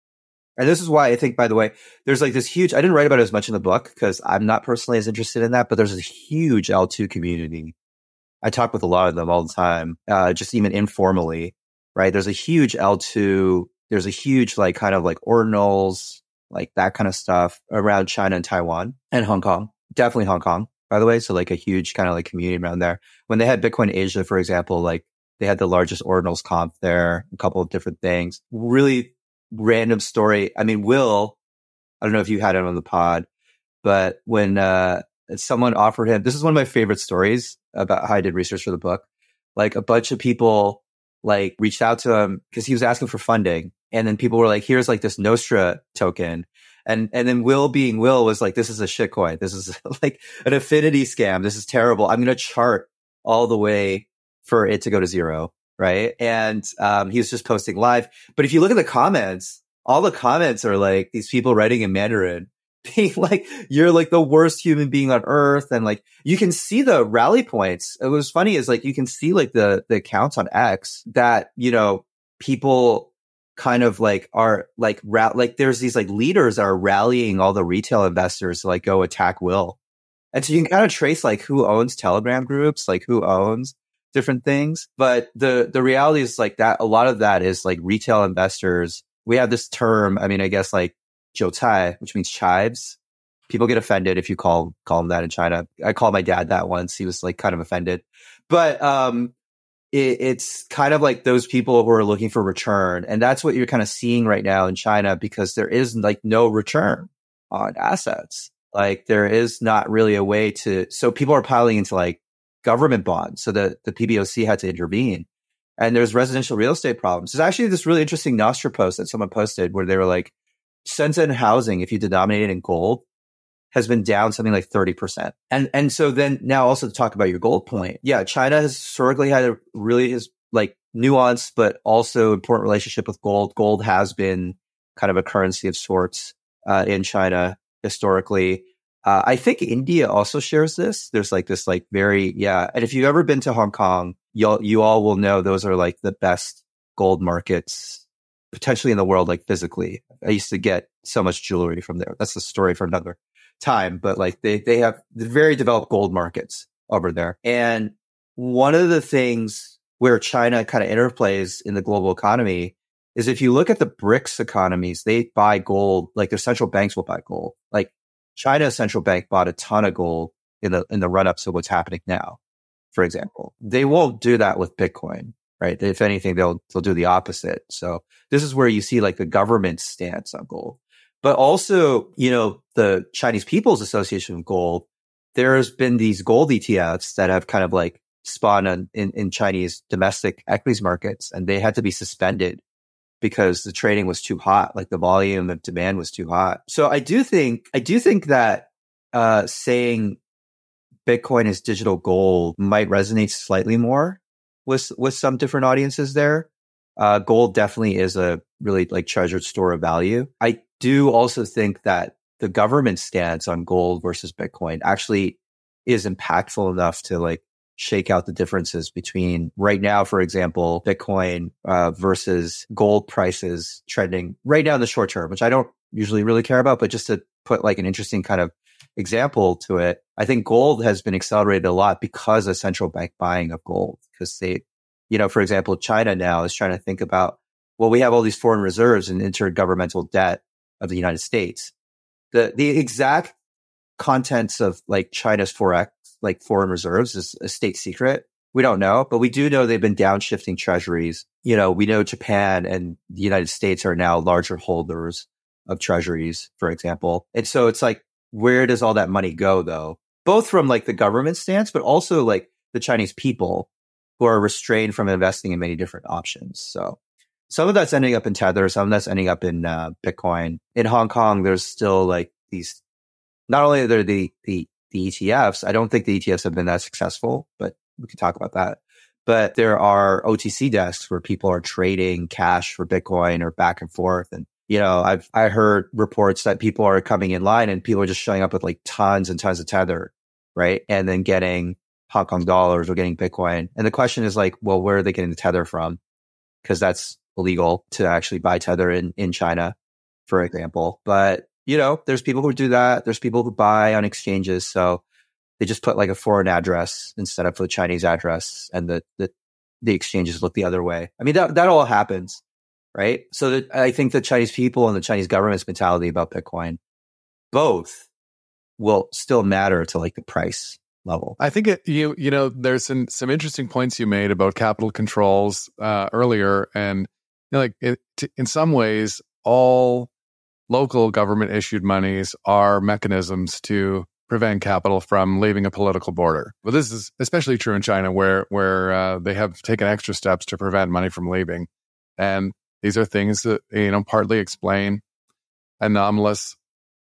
And this is why I think, by the way, there's like this huge, I didn't write about it as much in the book because I'm not personally as interested in that, but there's a huge L two community. I talk with a lot of them all the time, uh, just even informally, right? There's a huge L two, there's a huge like kind of like ordinals, like that kind of stuff around China and Taiwan and Hong Kong, definitely Hong Kong. By the way, so like a huge kind of like community around there. When they had Bitcoin Asia, for example, like they had the largest ordinals comp there, a couple of different things. Really random story. I mean, Will, I don't know if you had it on the pod, but when uh, someone offered him, this is one of my favorite stories about how I did research for the book. Like a bunch of people like reached out to him because he was asking for funding. And then people were like, here's like this Nostra token. And and then Will being Will was like, this is a shitcoin. This is like an affinity scam. This is terrible. I'm going to chart all the way for it to go to zero, right? And um, he was just posting live. But if you look at the comments, all the comments are like these people writing in Mandarin, being like, you're like the worst human being on earth. And like, you can see the rally points. It was funny is like, you can see like the, the accounts on X that, you know, people kind of like are like, ra- like there's these like leaders are rallying all the retail investors to like go attack Will. And so you can kind of trace like who owns Telegram groups, like who owns different things. But the, the reality is like that a lot of that is like retail investors. We have this term, I mean, I guess like jiucai, which means chives. People get offended if you call, call them that in China. I called my dad that once. He was like kind of offended, but, um, it, it's kind of like those people who are looking for return. And that's what you're kind of seeing right now in China, because there is like no return on assets. Like there is not really a way to, so people are piling into like government bonds. So the, the P B O C had to intervene, and there's residential real estate problems. There's actually this really interesting Nostra post that someone posted where they were like, Shenzhen housing, if you denominate it in gold, has been down something like thirty percent. And, and so then now also to talk about your gold point. Yeah. China has historically had a really is like nuanced, but also important relationship with gold. Gold has been kind of a currency of sorts, uh, in China historically. Uh, I think India also shares this. There's like this like very, yeah. And if you've ever been to Hong Kong, you'll, you all will know those are like the best gold markets potentially in the world, like physically. I used to get so much jewelry from there. That's a story for another time, but like they, they have very developed gold markets over there. And one of the things where China kind of interplays in the global economy is if you look at the BRICS economies, they buy gold, like their central banks will buy gold. Like China's central bank bought a ton of gold in the, in the run up to what's happening now, for example. They won't do that with Bitcoin, right? If anything, they'll, they'll do the opposite. So this is where you see like the government's stance on gold, but also, you know, the Chinese People's Association of Gold, there's been these gold E T Fs that have kind of like spawned on, in, in Chinese domestic equities markets, and they had to be suspended because the trading was too hot, like the volume of demand was too hot. So I do think, I do think that, uh, saying Bitcoin is digital gold might resonate slightly more with, with some different audiences there. Uh, gold definitely is a really like treasured store of value. I do also think that the government stance on gold versus Bitcoin actually is impactful enough to like shake out the differences between right now, for example, Bitcoin uh, versus gold prices trending right now in the short term, which I don't usually really care about, but just to put like an interesting kind of example to it, I think gold has been accelerated a lot because of central bank buying of gold. Because they, you know, for example, China now is trying to think about, well, we have all these foreign reserves and intergovernmental debt of the United States. The the exact contents of like China's forex, like foreign reserves, is a state secret. We don't know, but we do know they've been downshifting treasuries. You know, we know Japan and the United States are now larger holders of treasuries, for example. And so it's like, where does all that money go though? Both from like the government stance, but also like the Chinese people who are restrained from investing in many different options. So some of that's ending up in Tether, some of that's ending up in uh, Bitcoin. In Hong Kong, there's still like these, not only are there the, the, the E T Fs, I don't think the E T Fs have been that successful, but we can talk about that. But there are O T C desks where people are trading cash for Bitcoin or back and forth. And, you know, I've, I heard reports that people are coming in line and people are just showing up with like tons and tons of Tether, right? And then getting Hong Kong dollars or getting Bitcoin. And the question is like, well, where are they getting the Tether from? Because that's illegal to actually buy Tether in, in China, for example. But, you know, there's people who do that. There's people who buy on exchanges. So they just put like a foreign address instead of the Chinese address, and the, the, the exchanges look the other way. I mean, that, that all happens, right? So that, I think the Chinese people and the Chinese government's mentality about Bitcoin, both will still matter to like the price level. I think it, you you know, there's some some interesting points you made about capital controls uh, earlier, and you know, like it, t- in some ways, all local government issued monies are mechanisms to prevent capital from leaving a political border. But this is especially true in China, where where uh, they have taken extra steps to prevent money from leaving, and these are things that, you know, partly explain anomalous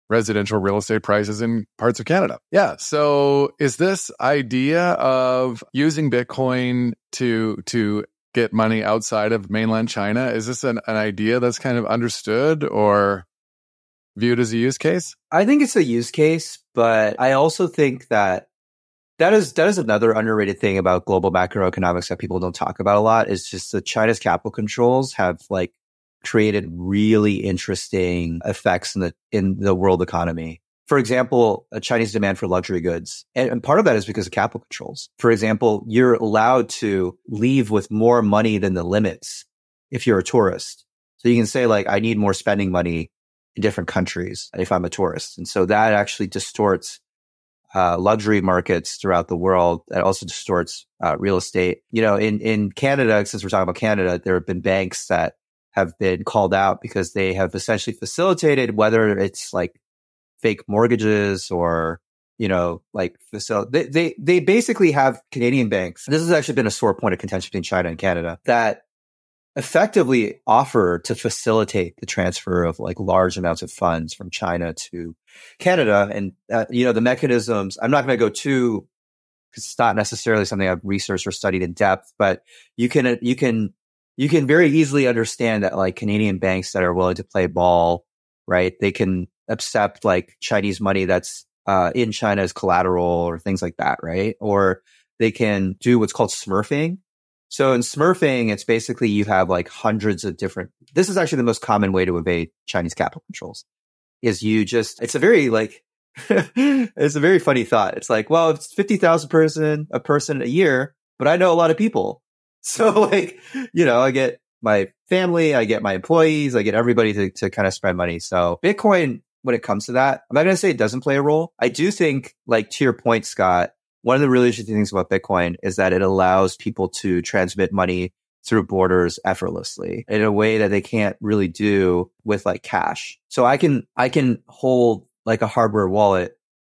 residential real estate prices in parts of Canada. Yeah. So is this idea of using Bitcoin to to get money outside of mainland China, is this an, an idea that's kind of understood or viewed as a use case? I think it's a use case, but I also think that that is that is another underrated thing about global macroeconomics that people don't talk about a lot, is just that China's capital controls have like created really interesting effects in the in the world economy. For example, a Chinese demand for luxury goods. And, and part of that is because of capital controls. For example, you're allowed to leave with more money than the limits if you're a tourist. So you can say like, I need more spending money in different countries if I'm a tourist. And so that actually distorts uh, luxury markets throughout the world. That also distorts uh, real estate. You know, in, in Canada, since we're talking about Canada, there have been banks that have been called out because they have essentially facilitated, whether it's like fake mortgages or, you know, like facil- they, they, they basically have Canadian banks. This has actually been a sore point of contention between China and Canada, that effectively offer to facilitate the transfer of like large amounts of funds from China to Canada. And, uh, you know, the mechanisms, I'm not going to go too, because it's not necessarily something I've researched or studied in depth, but you can, you can, you can very easily understand that like Canadian banks that are willing to play ball, right? They can accept like Chinese money that's uh, in China as collateral or things like that, right? Or they can do what's called smurfing. So in smurfing, it's basically you have like hundreds of different, this is actually the most common way to evade Chinese capital controls, is you just, it's a very like, it's a very funny thought. It's like, well, it's fifty thousand person, a person a year, but I know a lot of people. So like, you know, I get my family, I get my employees, I get everybody to, to kind of spend money. So Bitcoin, when it comes to that, I'm not going to say it doesn't play a role. I do think, like to your point, Scott, one of the really interesting things about Bitcoin is that it allows people to transmit money through borders effortlessly in a way that they can't really do with like cash. So I can, I can hold like a hardware wallet,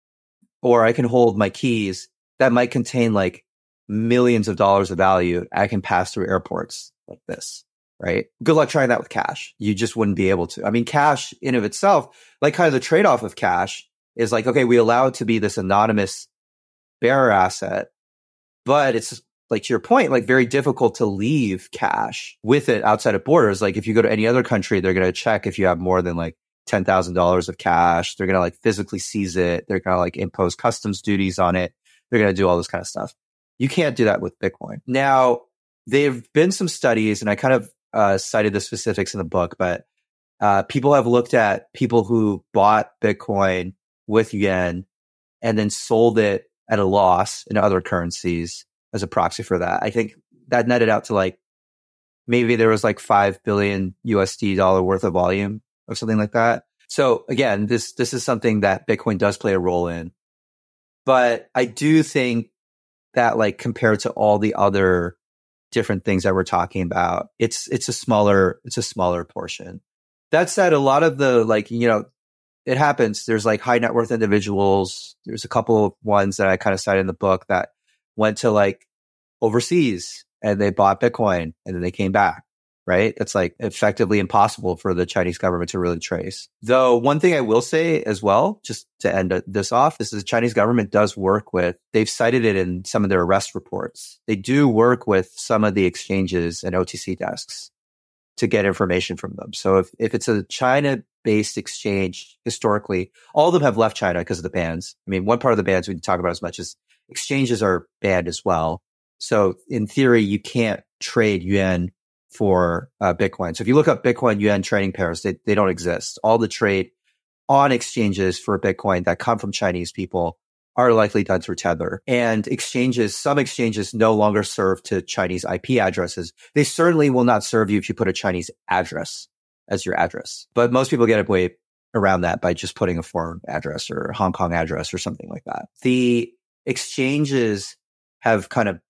or I can hold my keys that might contain like millions of dollars of value. I can pass through airports like this, right? Good luck trying that with cash. You just wouldn't be able to. I mean, cash in of itself, like kind of the trade-off of cash is like, okay, we allow it to be this anonymous bearer asset, but it's like to your point, like very difficult to leave cash with it outside of borders. Like if you go to any other country, they're going to check if you have more than like ten thousand dollars of cash. They're going to like physically seize it. They're going to like impose customs duties on it. They're going to do all this kind of stuff. You can't do that with Bitcoin. Now, there have been some studies, and I kind of uh, cited the specifics in the book, but uh, people have looked at people who bought Bitcoin with yuan and then sold it at a loss in other currencies as a proxy for that. I think that netted out to like, maybe there was like five billion U S D dollar worth of volume or something like that. So again, this, this is something that Bitcoin does play a role in, but I do think that like compared to all the other different things that we're talking about, it's, it's a smaller, it's a smaller portion. That said, a lot of the like, you know, it happens. There's like high net worth individuals. There's a couple of ones that I kind of cited in the book that went to like overseas and they bought Bitcoin and then they came back, right? That's like effectively impossible for the Chinese government to really trace. Though one thing I will say as well, just to end this off, is the Chinese government does work with, they've cited it in some of their arrest reports. They do work with some of the exchanges and O T C desks to get information from them. So if, if it's a China-based exchange, historically, all of them have left China because of the bans. I mean, one part of the bans we didn't talk about as much is exchanges are banned as well. So in theory, you can't trade yuan for uh, Bitcoin. So if you look up Bitcoin yuan trading pairs, they, they don't exist. All the trade on exchanges for Bitcoin that come from Chinese people are likely done through Tether. And exchanges, some exchanges no longer serve to Chinese I P addresses. They certainly will not serve you if you put a Chinese address as your address. But most people get away around that by just putting a foreign address or a Hong Kong address or something like that. The exchanges have kind of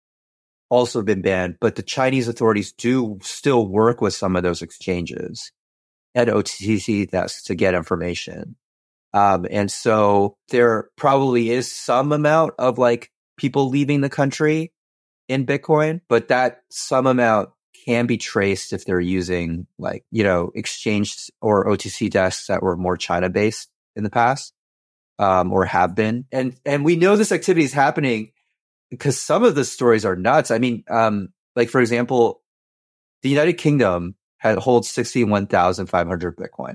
also been banned, but the Chinese authorities do still work with some of those exchanges at O T C desks to get information. Um, and so there probably is some amount of like people leaving the country in Bitcoin, but that some amount can be traced if they're using like, you know, exchange or O T C desks that were more China based. in the past, um, or have been. And, and we know this activity is happening because some of the stories are nuts. I mean, um, like, for example, the United Kingdom had holds sixty-one thousand five hundred Bitcoin,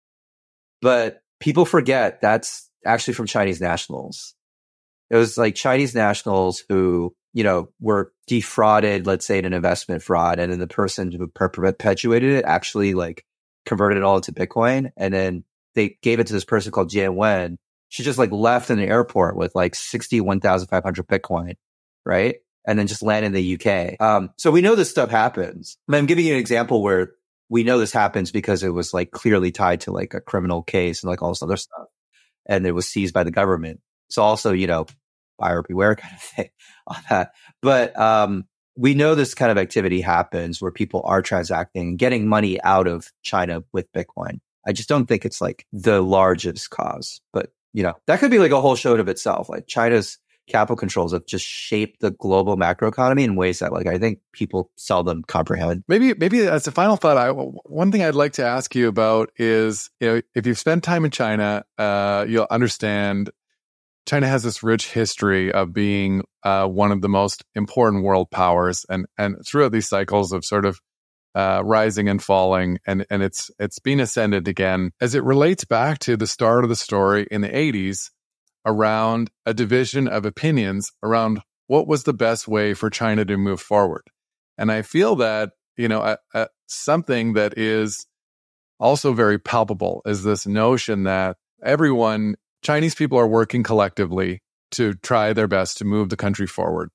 but people forget that's actually from Chinese nationals. It was like Chinese nationals who, you know, were defrauded, let's say, in an investment fraud. And then the person who per- perpetuated it actually like converted it all into Bitcoin. And then they gave it to this person called Jian Wen. She just like left in the airport with like sixty-one thousand five hundred Bitcoin, right? And then just landed in the U K. Um, so we know this stuff happens. I'm giving you an example where we know this happens because it was like clearly tied to like a criminal case and like all this other stuff. And it was seized by the government. So also, you know, buyer beware kind of thing on that. But um, we know this kind of activity happens where people are transacting, getting money out of China with Bitcoin. I just don't think it's like the largest cause. But, you know, that could be like a whole show of itself. Like China's capital controls have just shaped the global macroeconomy in ways that like I think people seldom comprehend. Maybe, maybe as a final thought, I, one thing I'd like to ask you about is, you know, if you've spent time in China, uh, you'll understand China has this rich history of being uh, one of the most important world powers, and and throughout these cycles of sort of uh, rising and falling, and and it's it's been ascended again as it relates back to the start of the story in the eighties around a division of opinions around what was the best way for China to move forward. And I feel that, you know, a, a, something that is also very palpable is this notion that everyone, Chinese people are working collectively to try their best to move the country forward.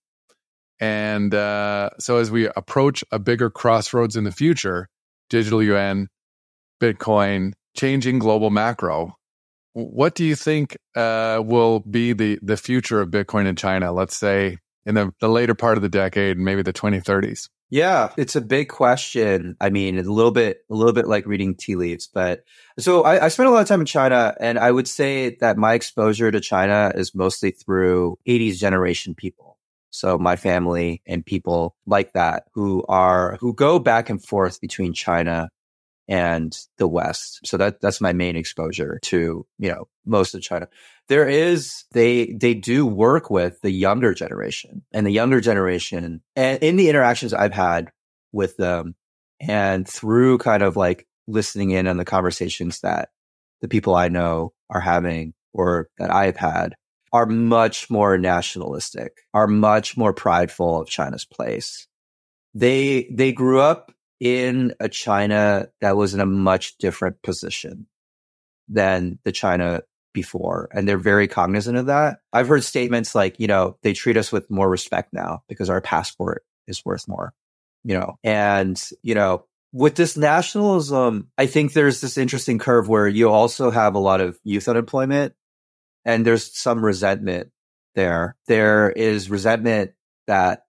And uh, so as we approach a bigger crossroads in the future, digital yuan, Bitcoin, changing global macro, what do you think uh, will be the, the future of Bitcoin in China, let's say in the, the later part of the decade, maybe the twenty thirties? Yeah, it's a big question. I mean, a little bit, a little bit like reading tea leaves. But so I, I spent a lot of time in China, and I would say that my exposure to China is mostly through eighties generation people. So my family and people like that who are who go back and forth between China and the West. So that that's my main exposure to, you know, most of China. There is, they, they do work with the younger generation, and the younger generation, and in the interactions I've had with them and through kind of like listening in on the conversations that the people I know are having or that I've had, are much more nationalistic, are much more prideful of China's place. They, they grew up in a China that was in a much different position than the China before. And they're very cognizant of that. I've heard statements like, you know, they treat us with more respect now because our passport is worth more, you know, and, you know, with this nationalism, I think there's this interesting curve where you also have a lot of youth unemployment, and there's some resentment there. There is resentment that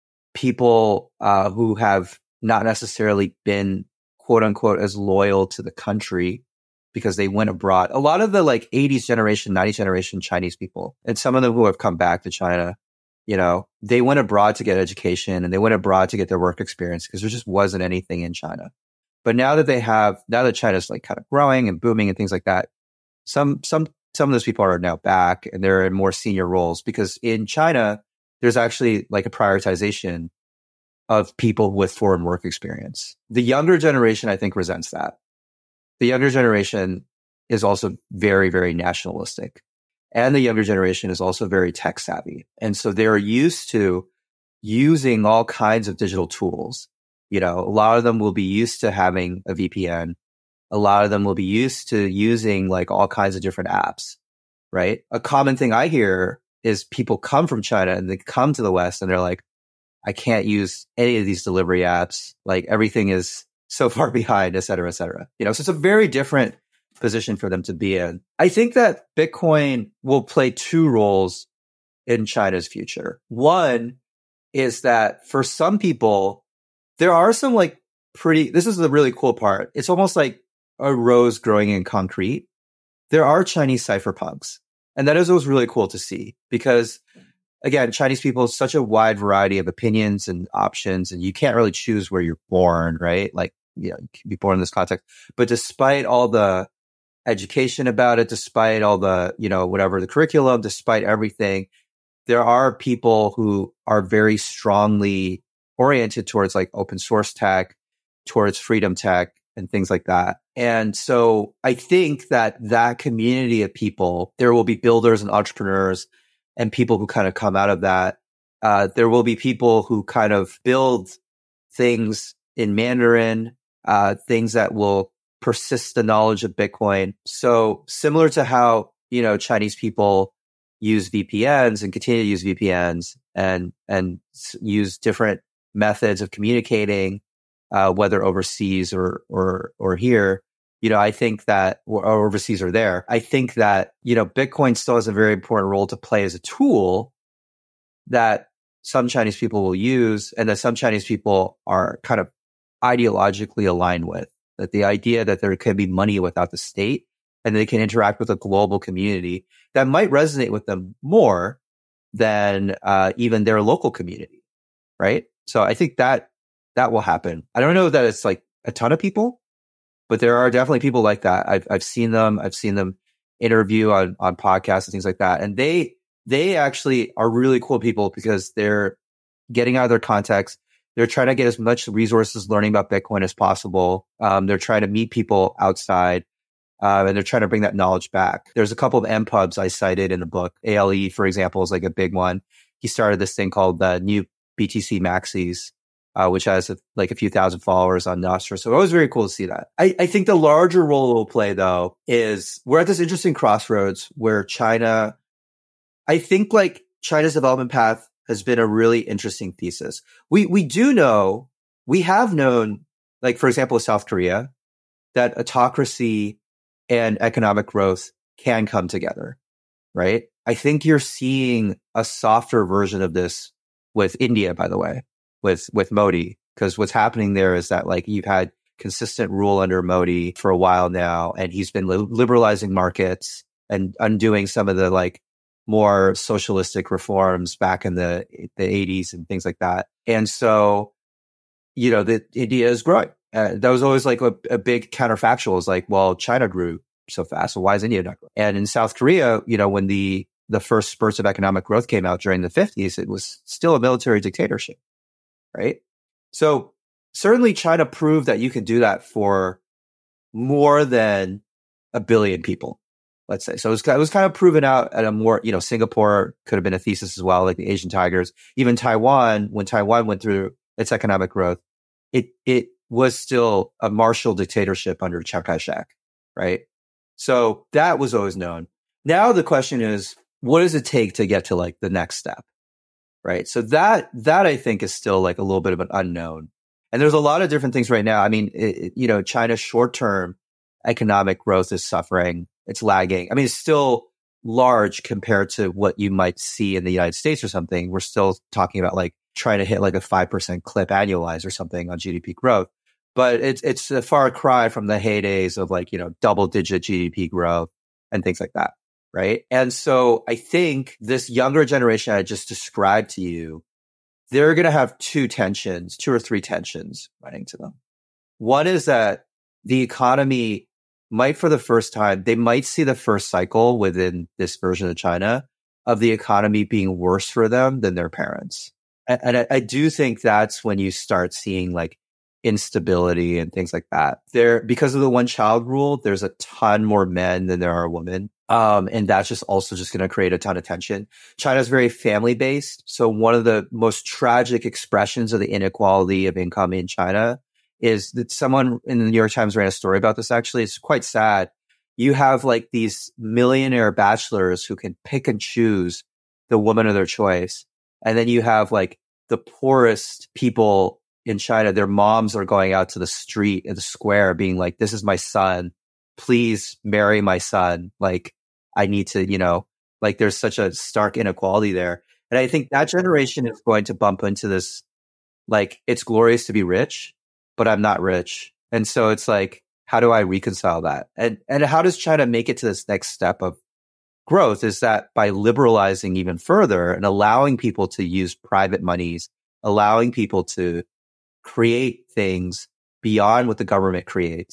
people uh, who have not necessarily been quote unquote as loyal to the country because they went abroad. A lot of the like eighties generation, nineties generation Chinese people, and some of them who have come back to China, you know, they went abroad to get education and they went abroad to get their work experience because there just wasn't anything in China. But now that they have, now that China's like kind of growing and booming and things like that, some, some, some of those people are now back and they're in more senior roles because in China, there's actually like a prioritization of people with foreign work experience. The younger generation, I think, resents that. The younger generation is also very, very nationalistic. And the younger generation is also very tech savvy. And so they're used to using all kinds of digital tools. You know, a lot of them will be used to having a V P N. A lot of them will be used to using like all kinds of different apps, right? A common thing I hear is people come from China and they come to the West and they're like, I can't use any of these delivery apps. Like everything is so far behind, et cetera, et cetera. You know, so it's a very different position for them to be in. I think that Bitcoin will play two roles in China's future. One is that for some people, there are some like pretty, this is the really cool part. It's almost like a rose growing in concrete. There are Chinese cypherpunks. And that is always really cool to see because again, Chinese people have such a wide variety of opinions and options, and you can't really choose where you're born, right? Like, you know, you can be born in this context. But despite all the education about it, despite all the, you know, whatever the curriculum, despite everything, there are people who are very strongly oriented towards like open source tech, towards freedom tech and things like that. And so I think that that community of people, there will be builders and entrepreneurs and people who kind of come out of that. Uh, there will be people who kind of build things in Mandarin, uh, things that will persist the knowledge of Bitcoin. So similar to how, you know, Chinese people use V P Ns and continue to use V P Ns and, and use different methods of communicating, uh, whether overseas or, or, or here, you know, I think that, or overseas or there, I think that, you know, Bitcoin still has a very important role to play as a tool that some Chinese people will use and that some Chinese people are kind of ideologically aligned with. That the idea that there can be money without the state and they can interact with a global community that might resonate with them more than uh, even their local community, right? So I think that that will happen. I don't know that it's like a ton of people, but there are definitely people like that. I've I've seen them. I've seen them interview on on podcasts and things like that, and they they actually are really cool people because they're getting out of their context. They're trying to get as much resources learning about Bitcoin as possible. Um, they're trying to meet people outside, uh, and they're trying to bring that knowledge back. There's a couple of M pubs I cited in the book. A L E, for example, is like a big one. He started this thing called the New B T C Maxis, uh, which has a, like a few thousand followers on Nostr. So it was very cool to see that. I, I think the larger role it will play, though, is we're at this interesting crossroads where China, I think like China's development path has been a really interesting thesis. We we do know, we have known, like, for example, with South Korea, that autocracy and economic growth can come together, right? I think you're seeing a softer version of this with India, by the way, with, with Modi, because what's happening there is that, like, you've had consistent rule under Modi for a while now, and he's been li- liberalizing markets and undoing some of the, like, more socialistic reforms back in the the eighties and things like that. And so, you know, the India is growing. Uh, that was always like a, a big counterfactual. Is like, well, China grew so fast, so why is India not growing? And in South Korea, you know, when the the first spurts of economic growth came out during the fifties, it was still a military dictatorship, right? So certainly China proved that you can do that for more than a billion people, let's say. So it was, it was kind of proven out at a more, you know, Singapore could have been a thesis as well, like the Asian tigers. Even Taiwan, when Taiwan went through its economic growth, it it was still a martial dictatorship under Chiang Kai-shek, right? So that was always known. Now the question is, what does it take to get to like the next step, right? So that that I think is still like a little bit of an unknown. And there's a lot of different things right now. I mean, it, it, you know, China's short-term economic growth is suffering. It's lagging. I mean, it's still large compared to what you might see in the United States or something. We're still talking about like trying to hit like a five percent clip annualized or something on G D P growth. But it's it's a far cry from the heydays of like, you know, double digit G D P growth and things like that, right? And so I think this younger generation I just described to you, they're going to have two tensions, two or three tensions running to them. One is that the economy might, for the first time, they might see the first cycle within this version of China of the economy being worse for them than their parents. And, and I, I do think that's when you start seeing like instability and things like that. There, because of the one child rule, there's a ton more men than there are women. Um, and that's just also just going to create a ton of tension. China's very family based. So one of the most tragic expressions of the inequality of income in China is that someone in the New York Times ran a story about this. Actually, it's quite sad. You have like these millionaire bachelors who can pick and choose the woman of their choice. And then you have like the poorest people in China. Their moms are going out to the street in the square being like, this is my son. Please marry my son. Like, I need to, you know, like there's such a stark inequality there. And I think that generation is going to bump into this, like, it's glorious to be rich, but I'm not rich. And so it's like, how do I reconcile that? And and how does China make it to this next step of growth? Is that by liberalizing even further and allowing people to use private monies, allowing people to create things beyond what the government creates,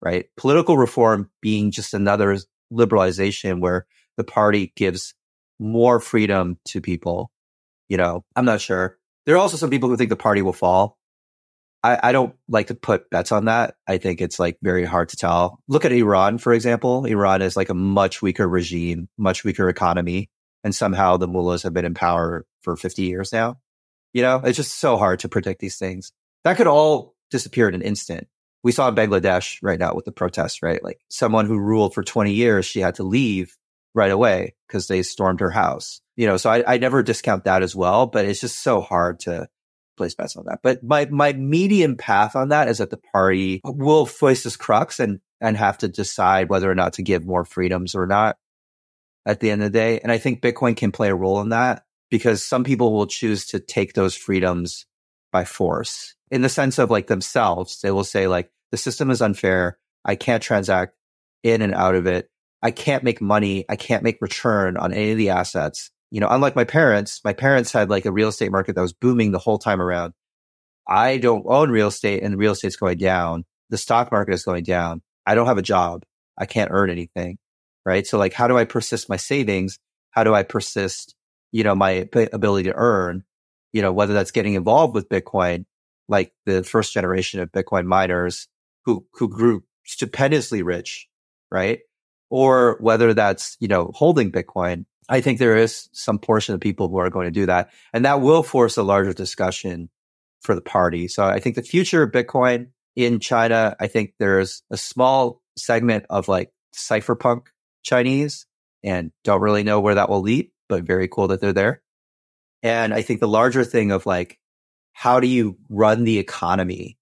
right? Political reform being just another liberalization where the party gives more freedom to people. You know, I'm not sure. There are also some people who think the party will fall. I, I don't like to put bets on that. I think it's like very hard to tell. Look at Iran, for example. Iran is like a much weaker regime, much weaker economy. And somehow the mullahs have been in power for fifty years now. You know, it's just so hard to predict these things. That could all disappear in an instant. We saw in Bangladesh right now with the protests, right? Like someone who ruled for twenty years, she had to leave right away because they stormed her house. You know, so I, I never discount that as well, but it's just so hard to place bets on that. But my, my medium path on that is that the party will face this crux and, and have to decide whether or not to give more freedoms or not at the end of the day. And I think Bitcoin can play a role in that because some people will choose to take those freedoms by force in the sense of like themselves. They will say like, the system is unfair. I can't transact in and out of it. I can't make money. I can't make return on any of the assets. You know, unlike my parents, my parents had like a real estate market that was booming the whole time around. I don't own real estate and real estate's going down. The stock market is going down. I don't have a job. I can't earn anything. Right. So like, how do I persist my savings? How do I persist, you know, my ability to earn, you know, whether that's getting involved with Bitcoin, like the first generation of Bitcoin miners who, who grew stupendously rich, right? Or whether that's, you know, holding Bitcoin. I think there is some portion of people who are going to do that. And that will force a larger discussion for the party. So I think the future of Bitcoin in China, I think there's a small segment of like cypherpunk Chinese and don't really know where that will lead, but very cool that they're there. And I think the larger thing of like, how do you run the economy?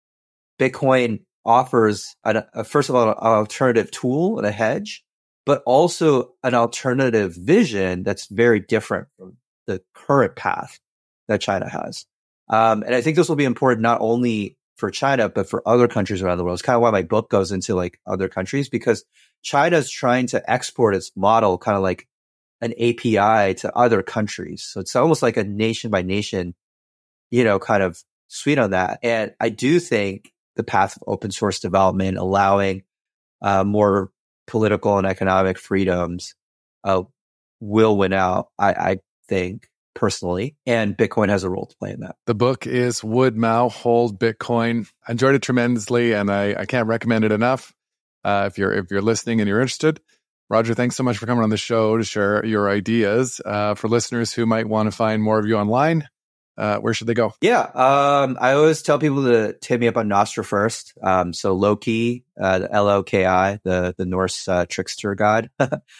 Bitcoin offers, an, a, first of all, an alternative tool and a hedge, but also an alternative vision that's very different from the current path that China has. Um, and I think this will be important not only for China, but for other countries around the world. It's kind of why my book goes into like other countries, because China's trying to export its model kind of like an A P I to other countries. So it's almost like a nation by nation, you know, kind of suite on that. And I do think the path of open source development, allowing uh, more political and economic freedoms uh, will win out, I, I think, personally. And Bitcoin has a role to play in that. The book is Would Mao Hold Bitcoin? I enjoyed it tremendously, and I, I can't recommend it enough. Uh, if you're if you're listening and you're interested, Roger, thanks so much for coming on the show to share your ideas. Uh, for listeners who might want to find more of you online, uh, where should they go? Yeah, um, I always tell people to hit me up on Nostra first. Um, so Loki, uh, L O K I, the the Norse uh, trickster god,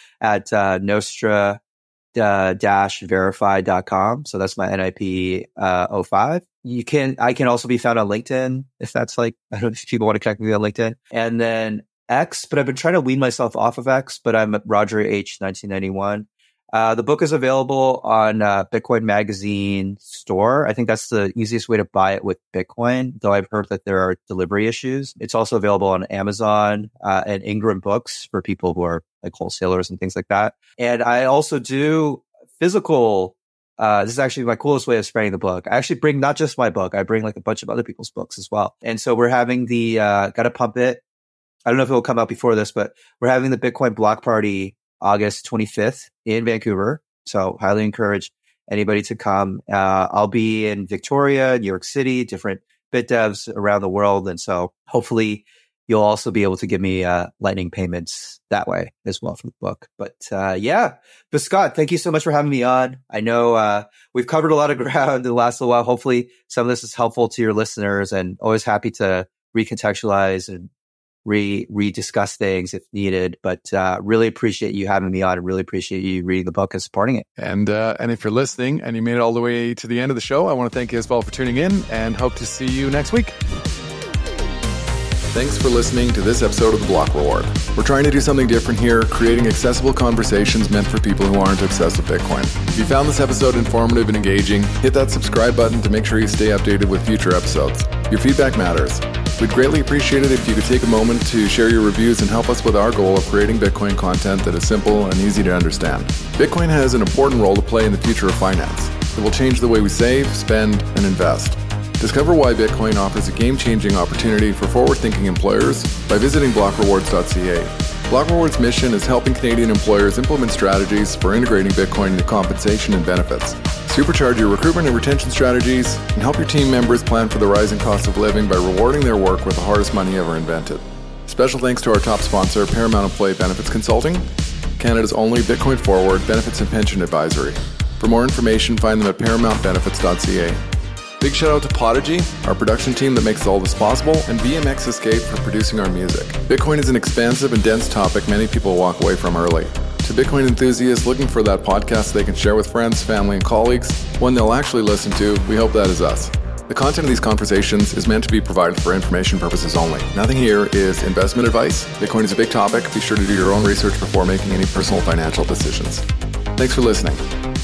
at uh, Nostra uh, dash verify dot com. So that's my N I P uh, oh five. You can I can also be found on LinkedIn if that's like, I don't know if people want to connect with me on LinkedIn, and then X, but I've been trying to wean myself off of X, but I'm at Roger H nineteen ninety-one. Uh, the book is available on uh, Bitcoin Magazine store. I think that's the easiest way to buy it with Bitcoin, though I've heard that there are delivery issues. It's also available on Amazon uh, and Ingram Books for people who are like wholesalers and things like that. And I also do physical. Uh, this is actually my coolest way of spreading the book. I actually bring not just my book, I bring like a bunch of other people's books as well. And so we're having the uh, Gotta Pump It. I don't know if it will come out before this, but we're having the Bitcoin Block Party August twenty-fifth in Vancouver. So highly encourage anybody to come. Uh, I'll be in Victoria, New York City, different bit devs around the world. And so hopefully you'll also be able to give me uh, lightning payments that way as well for the book. But uh, yeah, but Scott, thank you so much for having me on. I know uh, we've covered a lot of ground in the last little while. Hopefully some of this is helpful to your listeners, and always happy to recontextualize and re re-discuss things if needed, but uh, really appreciate you having me on, and really appreciate you reading the book and supporting it. And uh, and if you're listening and you made it all the way to the end of the show, I want to thank you as well for tuning in, and hope to see you next week. Thanks for listening to this episode of The Block Reward. We're trying to do something different here, creating accessible conversations meant for people who aren't obsessed with Bitcoin. If you found this episode informative and engaging, hit that subscribe button to make sure you stay updated with future episodes. Your feedback matters. We'd greatly appreciate it if you could take a moment to share your reviews and help us with our goal of creating Bitcoin content that is simple and easy to understand. Bitcoin has an important role to play in the future of finance. It will change the way we save, spend, and invest. Discover why Bitcoin offers a game-changing opportunity for forward-thinking employers by visiting block rewards dot c a. Block Rewards' mission is helping Canadian employers implement strategies for integrating Bitcoin into compensation and benefits, supercharge your recruitment and retention strategies, and help your team members plan for the rising cost of living by rewarding their work with the hardest money ever invented. Special thanks to our top sponsor, Paramount Employee Benefits Consulting, Canada's only Bitcoin forward benefits and pension advisory. For more information, find them at paramount benefits dot c a. Big shout out to Podigy, our production team that makes all this possible, and B M X Escape for producing our music. Bitcoin is an expansive and dense topic many people walk away from early. To Bitcoin enthusiasts looking for that podcast they can share with friends, family, and colleagues, one they'll actually listen to, we hope that is us. The content of these conversations is meant to be provided for information purposes only. Nothing here is investment advice. Bitcoin is a big topic. Be sure to do your own research before making any personal financial decisions. Thanks for listening.